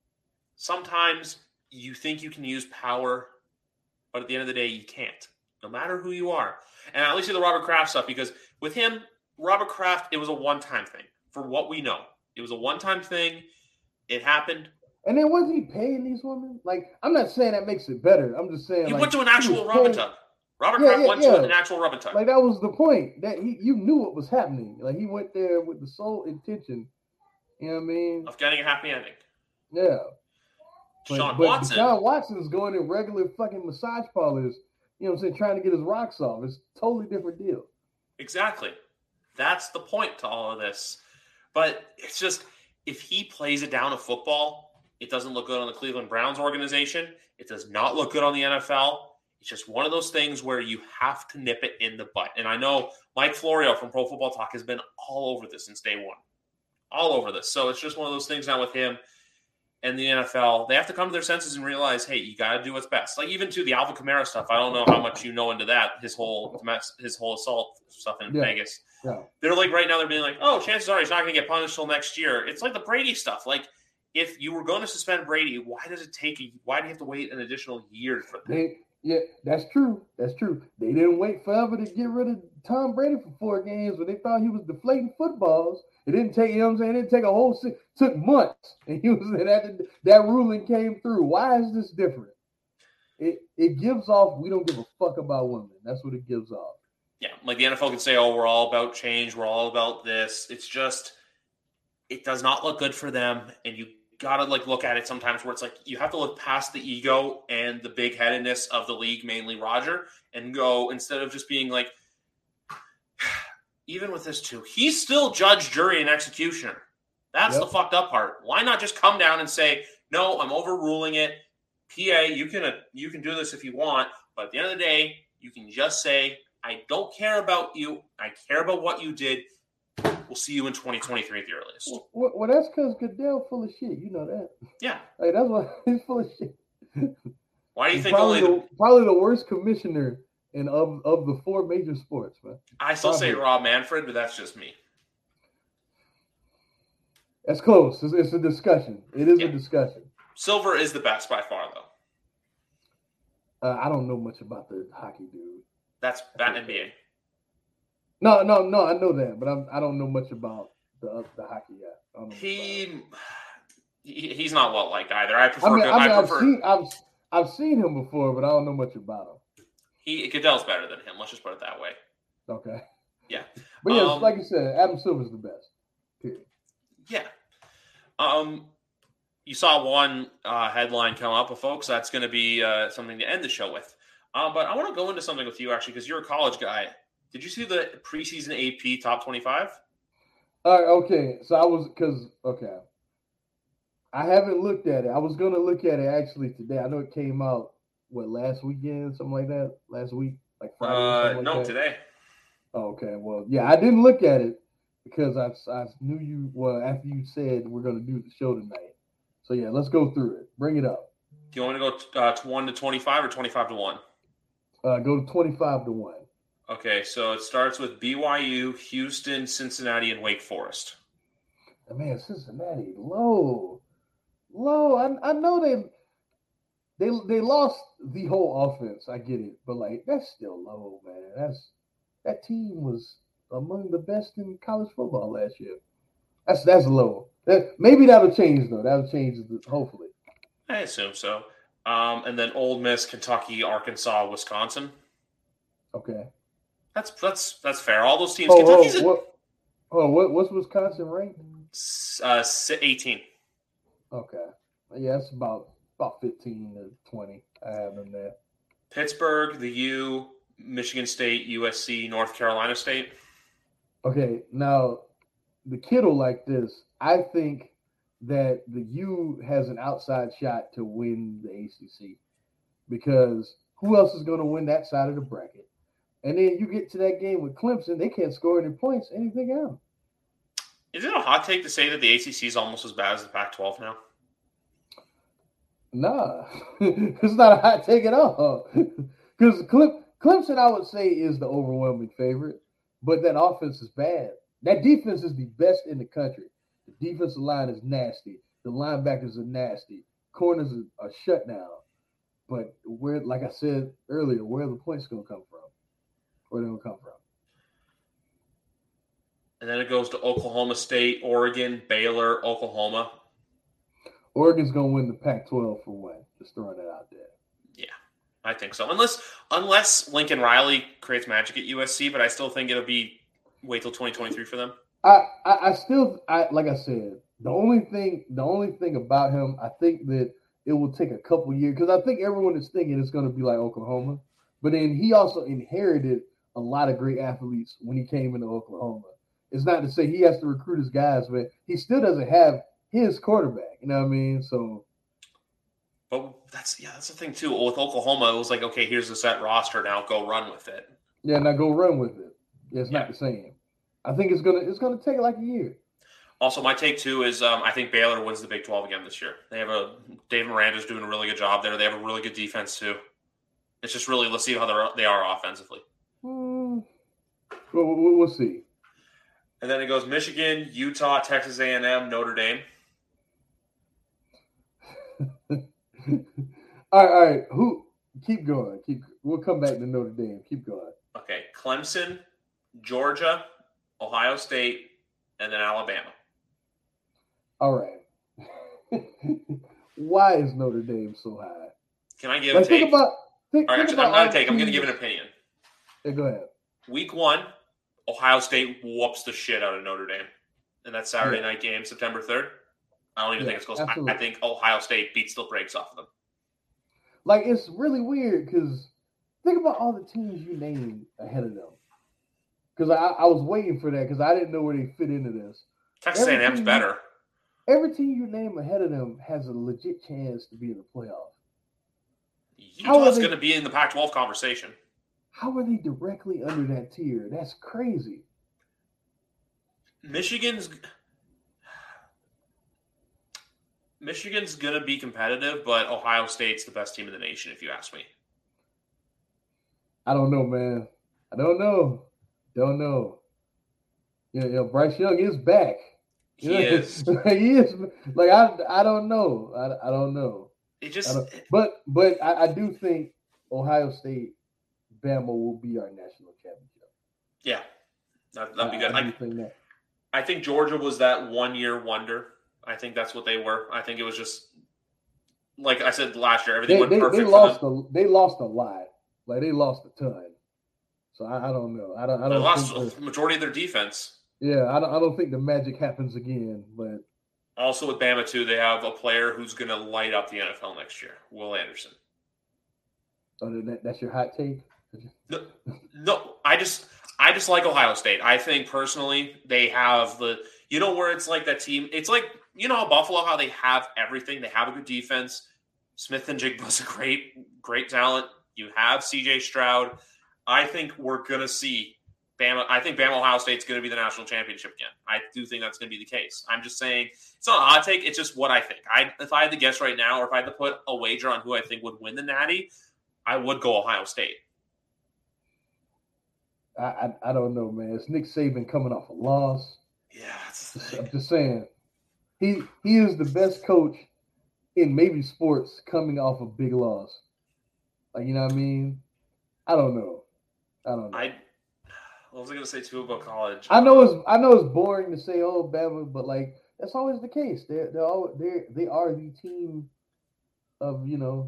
sometimes you think you can use power, but at the end of the day, you can't. No matter who you are. And I at least see the Robert Kraft stuff because with him, Robert Kraft, it was a one-time thing. For what we know, it was a one-time thing. It happened. And then wasn't he paying these women? Like, I'm not saying that makes it better. I'm just saying he went to an actual rub and tug. Robert Kraft went to an actual rub and tug. Like, that was the point. That you knew what was happening. Like, he went there with the sole intention, you know what I mean? Of getting a happy ending. Yeah. Deshaun Watson's going in regular fucking massage parlors, you know what I'm saying, trying to get his rocks off. It's a totally different deal. Exactly. That's the point to all of this. But it's just, if he plays it down to football, it doesn't look good on the Cleveland Browns organization. It does not look good on the NFL. It's just one of those things where you have to nip it in the butt. And I know Mike Florio from Pro Football Talk has been all over this since day one. all over this. So it's just one of those things now with him and the NFL. They have to come to their senses and realize, hey, you got to do what's best. Like even to the Alvin Kamara stuff. I don't know how much you know into that. His whole assault stuff in Vegas. Yeah. They're like right now. They're being like, oh, chances are he's not going to get punished till next year. It's like the Brady stuff. Like if you were going to suspend Brady, why do you have to wait an additional year for that? Yeah, that's true. That's true. They didn't wait forever to get rid of Tom Brady for 4 games when they thought he was deflating footballs. It didn't take, it didn't take a whole took months. And that ruling came through. Why is this different? It gives off, we don't give a fuck about women. That's what it gives off. Yeah, like the NFL can say, oh, we're all about change. We're all about this. It's just, it does not look good for them. And you gotta look at it sometimes where it's like you have to look past the ego and the big headedness of the league, mainly Roger, and go instead of just being like, even with this too, he's still judge, jury, and executioner. That's the fucked up part. Why not just come down and say, no, I'm overruling it. PA, you can do this if you want, but at the end of the day, you can just say, I don't care about you. I care about what you did. We'll see you in 2023 at the earliest. Well, that's because Goodell full of shit. You know that. Yeah. Like, that's why he's full of shit. Why do you think probably the worst commissioner of the 4 major sports, man? I still say Rob Manfred, but that's just me. That's close. It's a discussion. It is a discussion. Silver is the best by far, though. I don't know much about the hockey dude. That's that NBA. No, I know that, but I don't know much about the hockey yet. He's not well liked either. I prefer. I've seen him before, but I don't know much about him. Goodell's better than him. Let's just put it that way. Okay. Yeah, but yeah, like you said, Adam Silver's the best. Period. Yeah. You saw one headline come up, folks. That's going to be something to end the show with. But I want to go into something with you actually, because you're a college guy. Did you see the preseason AP top 25? Okay. So I haven't looked at it. I was going to look at it actually today. I know it came out, last weekend, something like that? Last week? Like Friday? No, today. Oh, okay. Well, yeah, I didn't look at it because I knew you, after you said we're going to do the show tonight. So, yeah, let's go through it. Bring it up. Do you want to go 1 to 25 or 25 to 1? Go to 25 to 1. Okay, so it starts with BYU, Houston, Cincinnati, and Wake Forest. Man, Cincinnati, low. I know they lost the whole offense. I get it, but that's still low, man. That team was among the best in college football last year. That's low. Maybe that'll change though. That'll change hopefully. I assume so. And then Ole Miss, Kentucky, Arkansas, Wisconsin. Okay. That's fair. All those teams. What's Wisconsin ranked? 18. Okay. Yeah, it's about 15 to 20. I have them there. Pittsburgh, the U, Michigan State, USC, North Carolina State. Okay, now the kid will like this. I think that the U has an outside shot to win the ACC because who else is going to win that side of the bracket? And then you get to that game with Clemson, they can't score any points, anything else. Is it a hot take to say that the ACC is almost as bad as the Pac-12 now? Nah, it's not a hot take at all. Because Clemson, I would say, is the overwhelming favorite, but that offense is bad. That defense is the best in the country. The defensive line is nasty. The linebackers are nasty. Corners are shut down. But like I said earlier, where are the points going to come from? Where are they going to come from? And then it goes to Oklahoma State, Oregon, Baylor, Oklahoma. Oregon's going to win the Pac-12 for one. Just throwing that out there. Yeah, I think so. Unless Lincoln Riley creates magic at USC, but I still think it'll be wait till 2023 for them. I still like I said, the only thing about him, I think that it will take a couple years because I think everyone is thinking it's going to be like Oklahoma, but then he also inherited a lot of great athletes when he came into Oklahoma. It's not to say he has to recruit his guys, but he still doesn't have his quarterback. You know what I mean? So, but that's the thing too. With Oklahoma, it was like, okay, here's the set roster. Now go run with it. Yeah, now go run with it. Yeah, it's not the same. I think it's gonna take like a year. Also, my take too is I think Baylor wins the Big 12 again this year. Dave Miranda's doing a really good job there. They have a really good defense too. It's just really, let's see how they are offensively. We'll see. And then it goes Michigan, Utah, Texas A&M, Notre Dame. All right. Keep going. We'll come back to Notre Dame. Keep going. Okay, Clemson, Georgia, Ohio State, and then Alabama. All right. Why is Notre Dame so high? Can I give a take? I'm not a take. I'm going to give an opinion. Yeah, go ahead. Week 1, Ohio State whoops the shit out of Notre Dame in that Saturday night game, September 3rd. I don't even think it's close. I think Ohio State beats the brakes off of them. Like, it's really weird because think about all the teams you named ahead of them. Because I was waiting for that because I didn't know where they fit into this. Texas A&M's better. Every team you name ahead of them has a legit chance to be in the playoff. Utah's going to be in the Pac-12 conversation. How are they directly under that tier? That's crazy. Michigan's going to be competitive, but Ohio State's the best team in the nation, if you ask me. I don't know, man. I don't know. Yeah, Bryce Young is back. He is. He is. Like, I don't know. I don't know. But I do think Ohio State, Bama will be our national championship. Yeah, that'd be good. I think Georgia was that 1-year wonder. I think that's what they were. I think it was just like I said last year. Everything went perfect. They lost a lot. Like, they lost a ton. So I don't know. They lost the majority of their defense. Yeah, I don't think the magic happens again. But also with Bama too, they have a player who's going to light up the NFL next year, Will Anderson. Oh, that's your hot take? No, I just like Ohio State. I think personally they have where it's like that team. It's like, how Buffalo, how they have everything. They have a good defense. Smith-Njigba's a great talent. You have C.J. Stroud. I think we're going to see Bama. I think Ohio State's going to be the national championship again. I do think that's going to be the case. I'm just saying it's not a hot take. It's just what I think. If I had to guess right now, or if I had to put a wager on who I think would win the Natty, I would go Ohio State. I don't know, man. It's Nick Saban coming off a loss. Yeah, that's the thing. I'm just saying. He is the best coach in maybe sports coming off a big loss. Like, you know what I mean? I don't know. What was I going to say too about college? I know it's boring to say, oh, Bama, but like that's always the case. They are the team of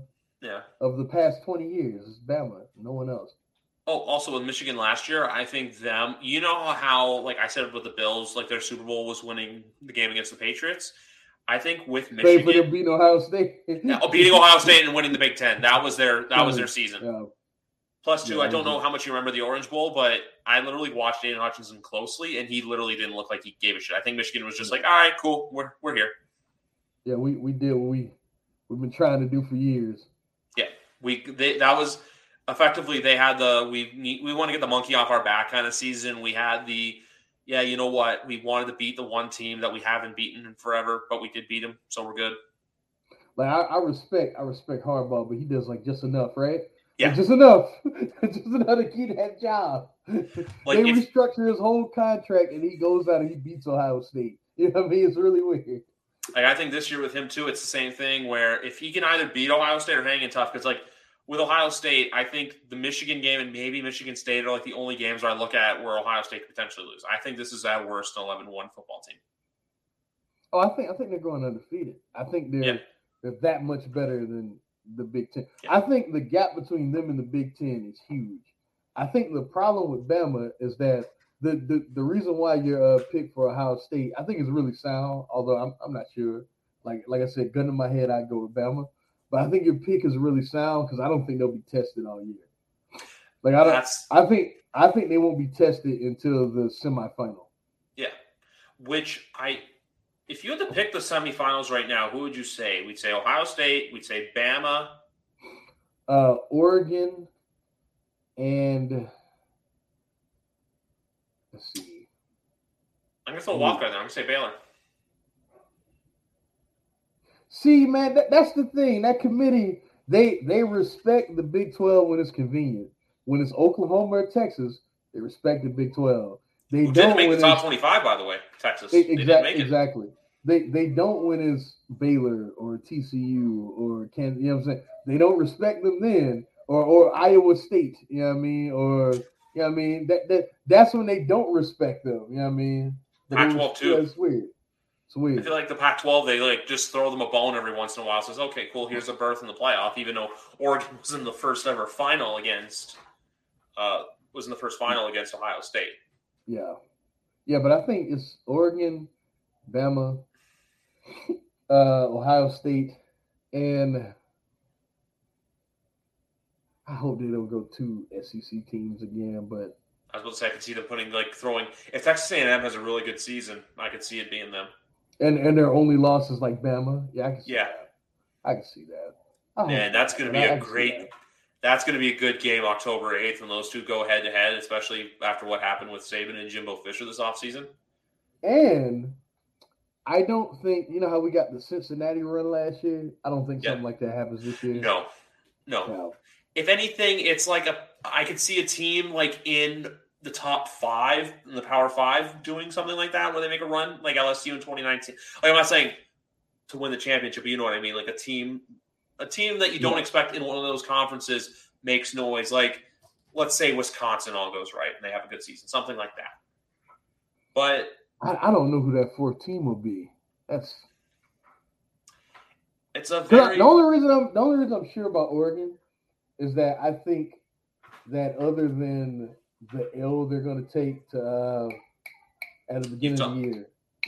of the past 20 years. It's Bama, no one else. Oh, also with Michigan last year, I think them. You know how, like I said with the Bills, like their Super Bowl was winning the game against the Patriots. I think with Michigan, for them beating Ohio State, beating Ohio State and winning the Big Ten, that was their season. Yeah. Plus, I don't know how much you remember the Orange Bowl, but I literally watched Aiden Hutchinson closely, and he literally didn't look like he gave a shit. I think Michigan was just like, all right, cool, we're here. Yeah, we did what we've been trying to do for years. Yeah, that was effectively they had we want to get the monkey off our back kind of season. We had you know what, we wanted to beat the one team that we haven't beaten in forever, but we did beat them, so we're good. Like I respect Harbaugh, but he does like just enough, right? Yeah, like, just enough to keep that job. Like they restructure his whole contract, and he goes out and he beats Ohio State. You know what I mean? It's really weird. Like I think this year with him too, it's the same thing where if he can either beat Ohio State or hang in tough, because like with Ohio State, I think the Michigan game and maybe Michigan State are like the only games where I look at where Ohio State could potentially lose. I think this is at worst an 11-1 football team. Oh, I think they're going undefeated. I think they're that much better than the Big Ten. Yeah. I think the gap between them and the Big Ten is huge. I think the problem with Bama is that the reason why your pick for Ohio State, I think is really sound, although I'm not sure. Like I said, gun to my head, I'd go with Bama. But I think your pick is really sound because I don't think they'll be tested all year. Like I think they won't be tested until the semifinal. Yeah, if you had to pick the semifinals right now, who would you say? We'd say Ohio State. We'd say Bama. Oregon, and let's see. I'm gonna throw a walk right there. I'm gonna say Baylor. See, man, that's the thing. That committee, they respect the Big 12 when it's convenient. When it's Oklahoma or Texas, they respect the Big 12. They Who didn't don't make the when top it's 25, by the way, Texas. They didn't make it. exactly. They don't when it's Baylor or TCU or Kansas. You know what I'm saying? They don't respect them then, or Iowa State. You know what I mean? Or you know what I mean? That's when they don't respect them. You know what I mean? But Pac-12 too. It's weird. It's weird. I feel like the Pac-12, they like just throw them a bone every once in a while. Says, okay, cool, here's a berth in the playoff. Even though Oregon was in the first ever final against Ohio State. Yeah, but I think it's Oregon, Bama, Ohio State, and I hope they don't go 2 SEC teams again. But I was about to say I could see them throwing. If Texas A&M has a really good season, I could see it being them. And their only loss is like Bama. Yeah, I can see yeah. that. I can see that. And that's going to be a great. That's going to be a good game October 8th when those two go head-to-head, especially after what happened with Saban and Jimbo Fisher this offseason. And I don't think, you know how we got the Cincinnati run last year? I don't think something like that happens this year. No. If anything, it's like I could see a team like in the top 5, in the Power 5, doing something like that where they make a run, like LSU in 2019. Like, I'm not saying to win the championship, but you know what I mean? Like a team that you don't expect in one of those conferences makes noise. Like, let's say Wisconsin all goes right and they have a good season, something like that. But I don't know who that 4th team will be. It's a very the only reason I'm sure about Oregon is that I think that other than the L they're going to take to at the beginning of the year.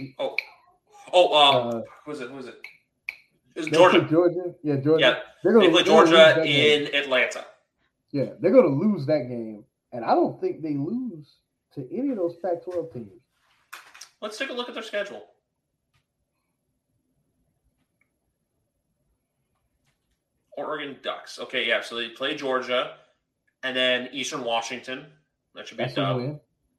Who is it? It's Georgia. Yeah, Georgia. Yeah, they play Georgia in Atlanta. Yeah, they're going to lose that game, and I don't think they lose to any of those Pac-12 teams. Let's take a look at their schedule. Oregon Ducks. Okay, yeah, so they play Georgia, and then Eastern Washington. That should be a win.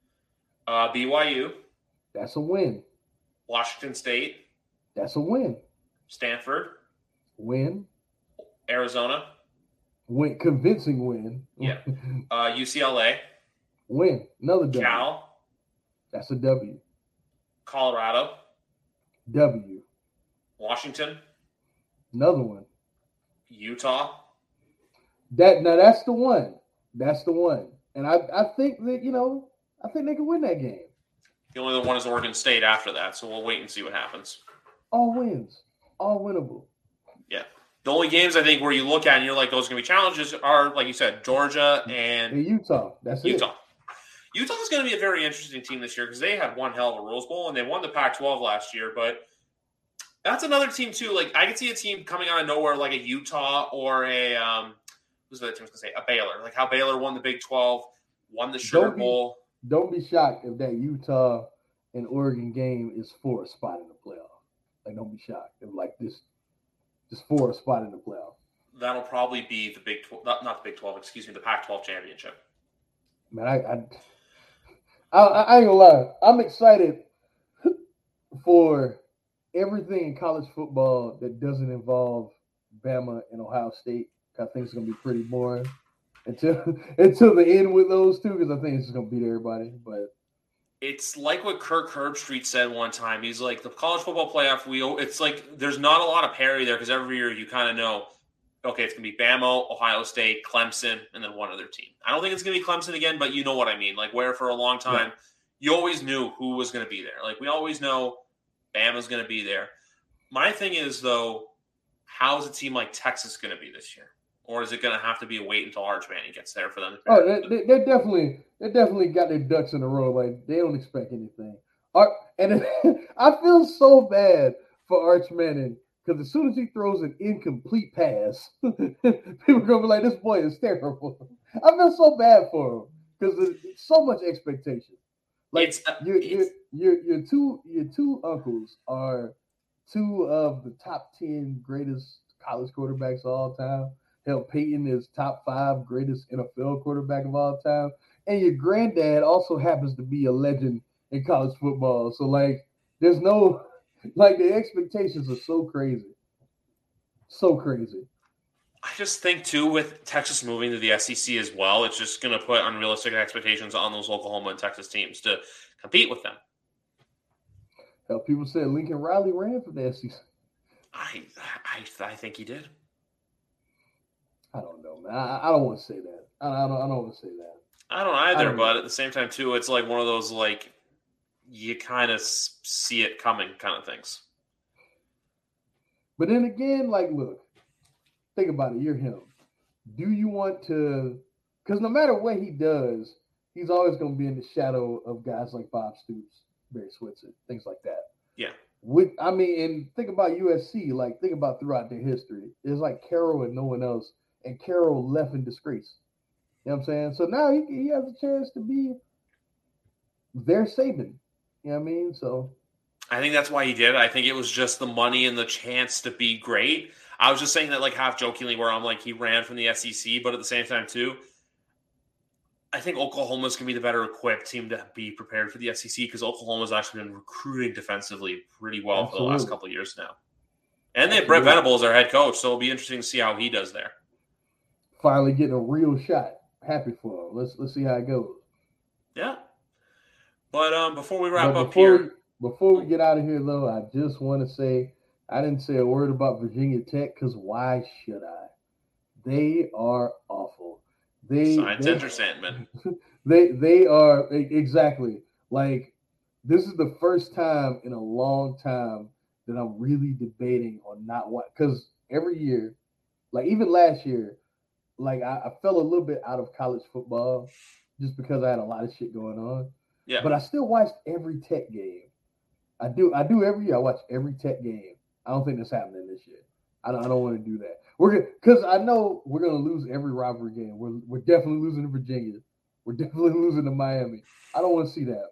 BYU. That's a win. Washington State. That's a win. Stanford. Win. Arizona. Win. Convincing win. Yeah. UCLA. Win. Another W. Cal. That's a W. Colorado. W. Washington. Another one. Utah. That's the one. That's the one. And I think that, I think they can win that game. The only other one is Oregon State after that, so we'll wait and see what happens. All wins. All winnable. Yeah. The only games I think where you look at and you're like, those are going to be challenges are, like you said, Georgia and Utah. That's Utah. it. Utah is going to be a very interesting team this year because they had one hell of a Rose Bowl and they won the Pac-12 last year, but that's another team too. Like I could see a team coming out of nowhere like a Utah or a who's the other team I was going to say? A Baylor. Like how Baylor won the Big 12, won the Sugar Bowl. Don't be shocked if that Utah and Oregon game is for a spot in the playoff. Like don't be shocked if like this for a spot in the playoff. That'll probably be the Big 12, not the Big 12, excuse me, the Pac-12 championship. Man, I ain't gonna lie. I'm excited for everything in college football that doesn't involve Bama and Ohio State. I think it's gonna be pretty boring until the end with those two because I think it's just gonna beat everybody. But it's like what Kirk Herbstreit said one time. He's like the college football playoff wheel. It's like there's not a lot of parity there because every year you kind of know. Okay, it's going to be Bama, Ohio State, Clemson, and then one other team. I don't think it's going to be Clemson again, but you know what I mean. Like where for a long time, you always knew who was going to be there. Like we always know Bama's going to be there. My thing is, though, how is a team like Texas going to be this year? Or is it going to have to be a wait until Arch Manning gets there for them? They definitely got their ducks in a row. Like they don't expect anything. And I feel so bad for Arch Manning. Because as soon as he throws an incomplete pass, people are going to be like, this boy is terrible. I feel so bad for him because there's so much expectation. Like your two uncles are two of the top 10 greatest college quarterbacks of all time. Hell, Peyton is top 5 greatest NFL quarterback of all time. And your granddad also happens to be a legend in college football. So, like, there's no – like, the expectations are so crazy. So crazy. I just think, too, with Texas moving to the SEC as well, it's just going to put unrealistic expectations on those Oklahoma and Texas teams to compete with them. Hell, people said Lincoln Riley ran for the SEC. I think he did. I don't know, man. I don't want to say that. I don't want to say that. I don't either, but at the same time, too, it's like one of those, like, you kind of see it coming kind of things. But then again, like, look, think about it. You're him. Do you want to – because no matter what he does, he's always going to be in the shadow of guys like Bob Stoops, Barry Switzer, things like that. Yeah. And think about USC. Like, think about throughout their history. It's like Carroll and no one else, and Carroll left in disgrace. You know what I'm saying? So now he has a chance to be their Saban. You know what I mean? So I think that's why he did. I think it was just the money and the chance to be great. I was just saying that like half jokingly where I'm like he ran from the SEC, but at the same time too, I think Oklahoma's going to be the better equipped team to be prepared for the SEC because Oklahoma's actually been recruiting defensively pretty well for the last couple of years now. And they have Brett Venables as their head coach, so it'll be interesting to see how he does there. Finally getting a real shot. Happy for him. Let's see how it goes. Yeah. But before we wrap up here. Before we get out of here, though, I just want to say I didn't say a word about Virginia Tech because why should I? They are awful. Enter Sandman. They are exactly like this is the first time in a long time that I'm really debating on not what because every year, like even last year, like I fell a little bit out of college football just because I had a lot of shit going on. Yeah. But I still watched every Tech game. I do every year. I watch every Tech game. I don't think that's happening this year. I don't want to do that. Because I know we're gonna lose every rivalry game. We're definitely losing to Virginia. We're definitely losing to Miami. I don't want to see that.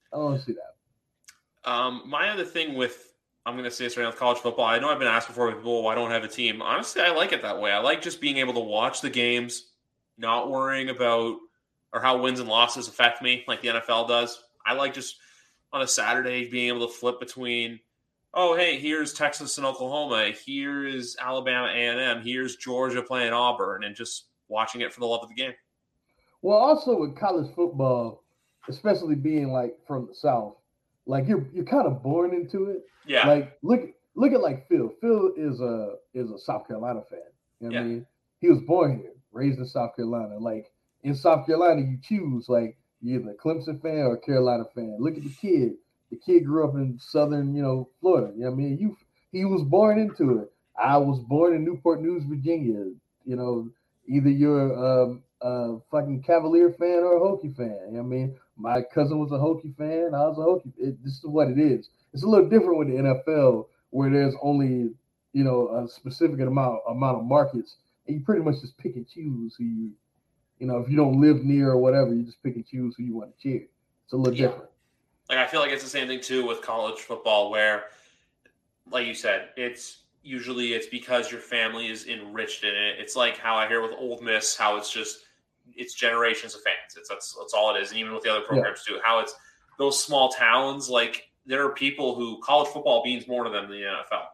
My other thing with I'm going to say this right now with college football. I know I've been asked before with people, I don't have a team. Honestly, I like it that way. I like just being able to watch the games, not worrying about or how wins and losses affect me like the NFL does. I like just on a Saturday being able to flip between, oh, hey, here's Texas and Oklahoma. Here is Alabama A&M. Here's Georgia playing Auburn and just watching it for the love of the game. Well, also with college football, especially being like from the South, like you're kind of born into it. Yeah. Like look at like Phil. Phil is a South Carolina fan. You know what I mean? He was born here, raised in South Carolina. Like in South Carolina, you choose like you're either a Clemson fan or a Carolina fan. Look at the kid. The kid grew up in southern, Florida. You know what I mean? He was born into it. I was born in Newport News, Virginia. Either you're a fucking Cavalier fan or a Hokie fan. You know what I mean? My cousin was a Hokie fan. I was a Hokie. This is what it is. It's a little different with the NFL where there's only, a specific amount of markets. And you pretty much just pick and choose who you, if you don't live near or whatever, you just pick and choose who you want to cheer. It's a little different. Like I feel like it's the same thing too with college football where, like you said, it's because your family is enriched in it. It's like how I hear with Ole Miss, how it's generations of fans. That's all it is. And even with the other programs too, how it's those small towns, like there are people who college football means more to them than the NFL.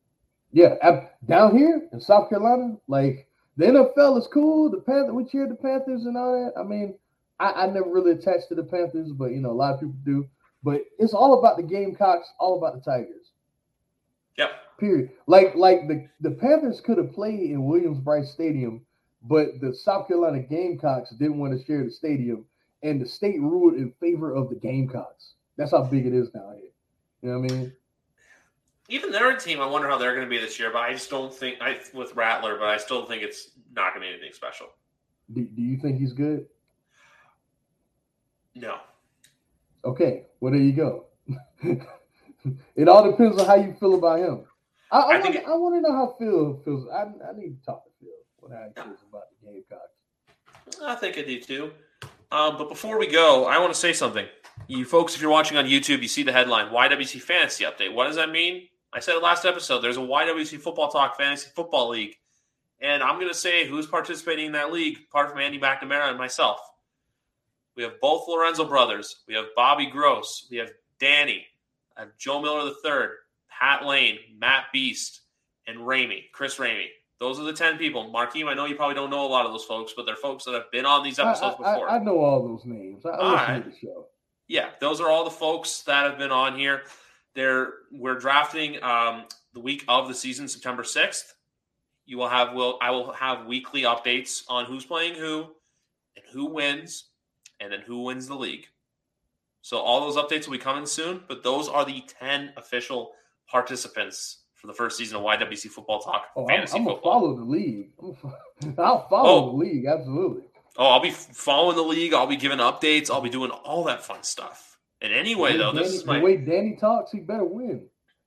Yeah. Down here in South Carolina, like the NFL is cool. We cheer the Panthers and all that. I mean, I never really attached to the Panthers, but a lot of people do. But it's all about the Gamecocks, all about the Tigers. Yep. Period. Like the Panthers could have played in Williams-Brice Stadium, but the South Carolina Gamecocks didn't want to share the stadium, and the state ruled in favor of the Gamecocks. That's how big it is down here. You know what I mean? Even their team, I wonder how they're going to be this year, but I just don't think with Rattler, but I still think it's not going to be anything special. Do you think he's good? No. Okay, well, there you go. It all depends on how you feel about him. I want to know how Phil feels. I need to talk to Phil what how he feels about the Gamecocks. I think I do too. But before we go, I want to say something. You folks, if you're watching on YouTube, you see the headline, YWC Fantasy Update. What does that mean? I said it last episode. There's a YWC Football Talk Fantasy Football League. And I'm going to say who's participating in that league, apart from Andy McNamara and myself. We have both Lorenzo brothers. We have Bobby Gross. We have Danny. I have Joe Miller III, Pat Lane, Matt Beast, and Ramey, Chris Ramey. Those are the 10 people. Markeem, I know you probably don't know a lot of those folks, but they're folks that have been on these episodes before. I know all those names. I listen to the show. Yeah, those are all the folks that have been on here. We're drafting the week of the season, September 6th. I will have weekly updates on who's playing who and who wins, and then who wins the league. So all those updates will be coming soon, but those are the 10 official participants for the first season of YWC Football Talk Fantasy I'm Football. I'm going to follow the league. I'll follow the league, absolutely. Oh, I'll be following the league. I'll be giving updates. I'll be doing all that fun stuff. And anyway, the way Danny talks, he better win.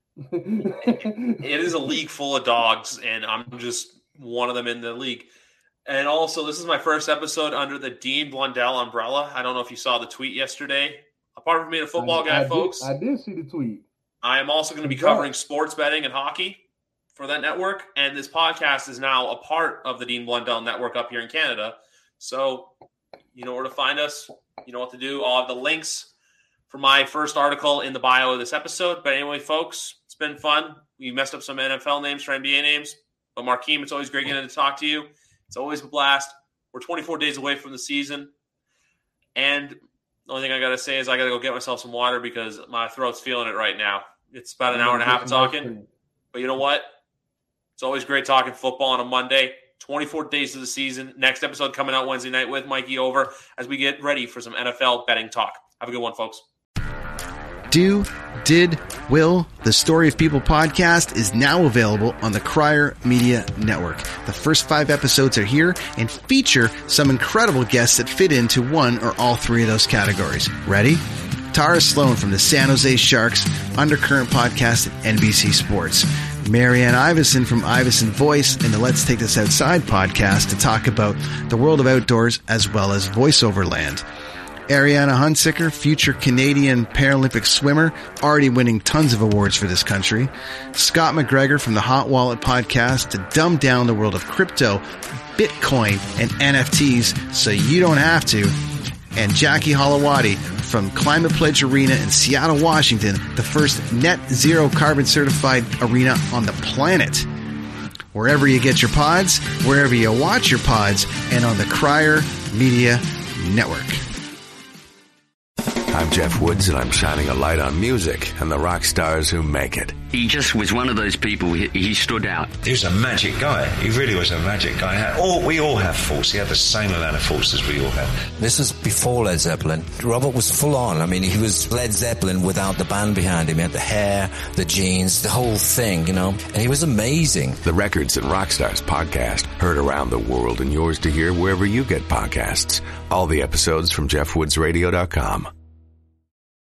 It is a league full of dogs, and I'm just one of them in the league. And also, this is my first episode under the Dean Blundell umbrella. I don't know if you saw the tweet yesterday. Apart from being a football guy, folks. I did see the tweet. I am also going to be covering sports betting and hockey for that network. And this podcast is now a part of the Dean Blundell network up here in Canada. So you know where to find us. You know what to do. I'll have the links for my first article in the bio of this episode. But anyway, folks, it's been fun. We messed up some NFL names for NBA names. But Markeem, it's always great getting to talk to you. It's always a blast. We're 24 days away from the season. And the only thing I got to say is I got to go get myself some water because my throat's feeling it right now. It's about an hour and a half of talking. But you know what? It's always great talking football on a Monday. 24 days of the season. Next episode coming out Wednesday night with Mikey Over as we get ready for some NFL betting talk. Have a good one, folks. Will, the Story of People podcast is now available on the Crier Media Network. The first 5 episodes are here and feature some incredible guests that fit into one or all 3 of those categories. Ready? Tara Sloan from the San Jose Sharks Undercurrent podcast at NBC Sports. Marianne Iveson from Iveson Voice and the Let's Take This Outside podcast to talk about the world of outdoors as well as voiceover land. Ariana Hunsicker, future Canadian Paralympic swimmer, already winning tons of awards for this country. Scott McGregor from the Hot Wallet podcast to dumb down the world of crypto, Bitcoin, and NFTs so you don't have to. And Jackie Holowati from Climate Pledge Arena in Seattle, Washington, the first net zero carbon certified arena on the planet. Wherever you get your pods, wherever you watch your pods, and on the Crier Media Network. I'm Jeff Woods, and I'm shining a light on music and the rock stars who make it. He just was one of those people. He stood out. He was a magic guy. He really was a magic guy. We all have faults. He had the same amount of faults as we all have. This was before Led Zeppelin. Robert was full on. I mean, he was Led Zeppelin without the band behind him. He had the hair, the jeans, the whole thing, and he was amazing. The Records and Rockstars podcast, heard around the world and yours to hear wherever you get podcasts. All the episodes from JeffWoodsRadio.com.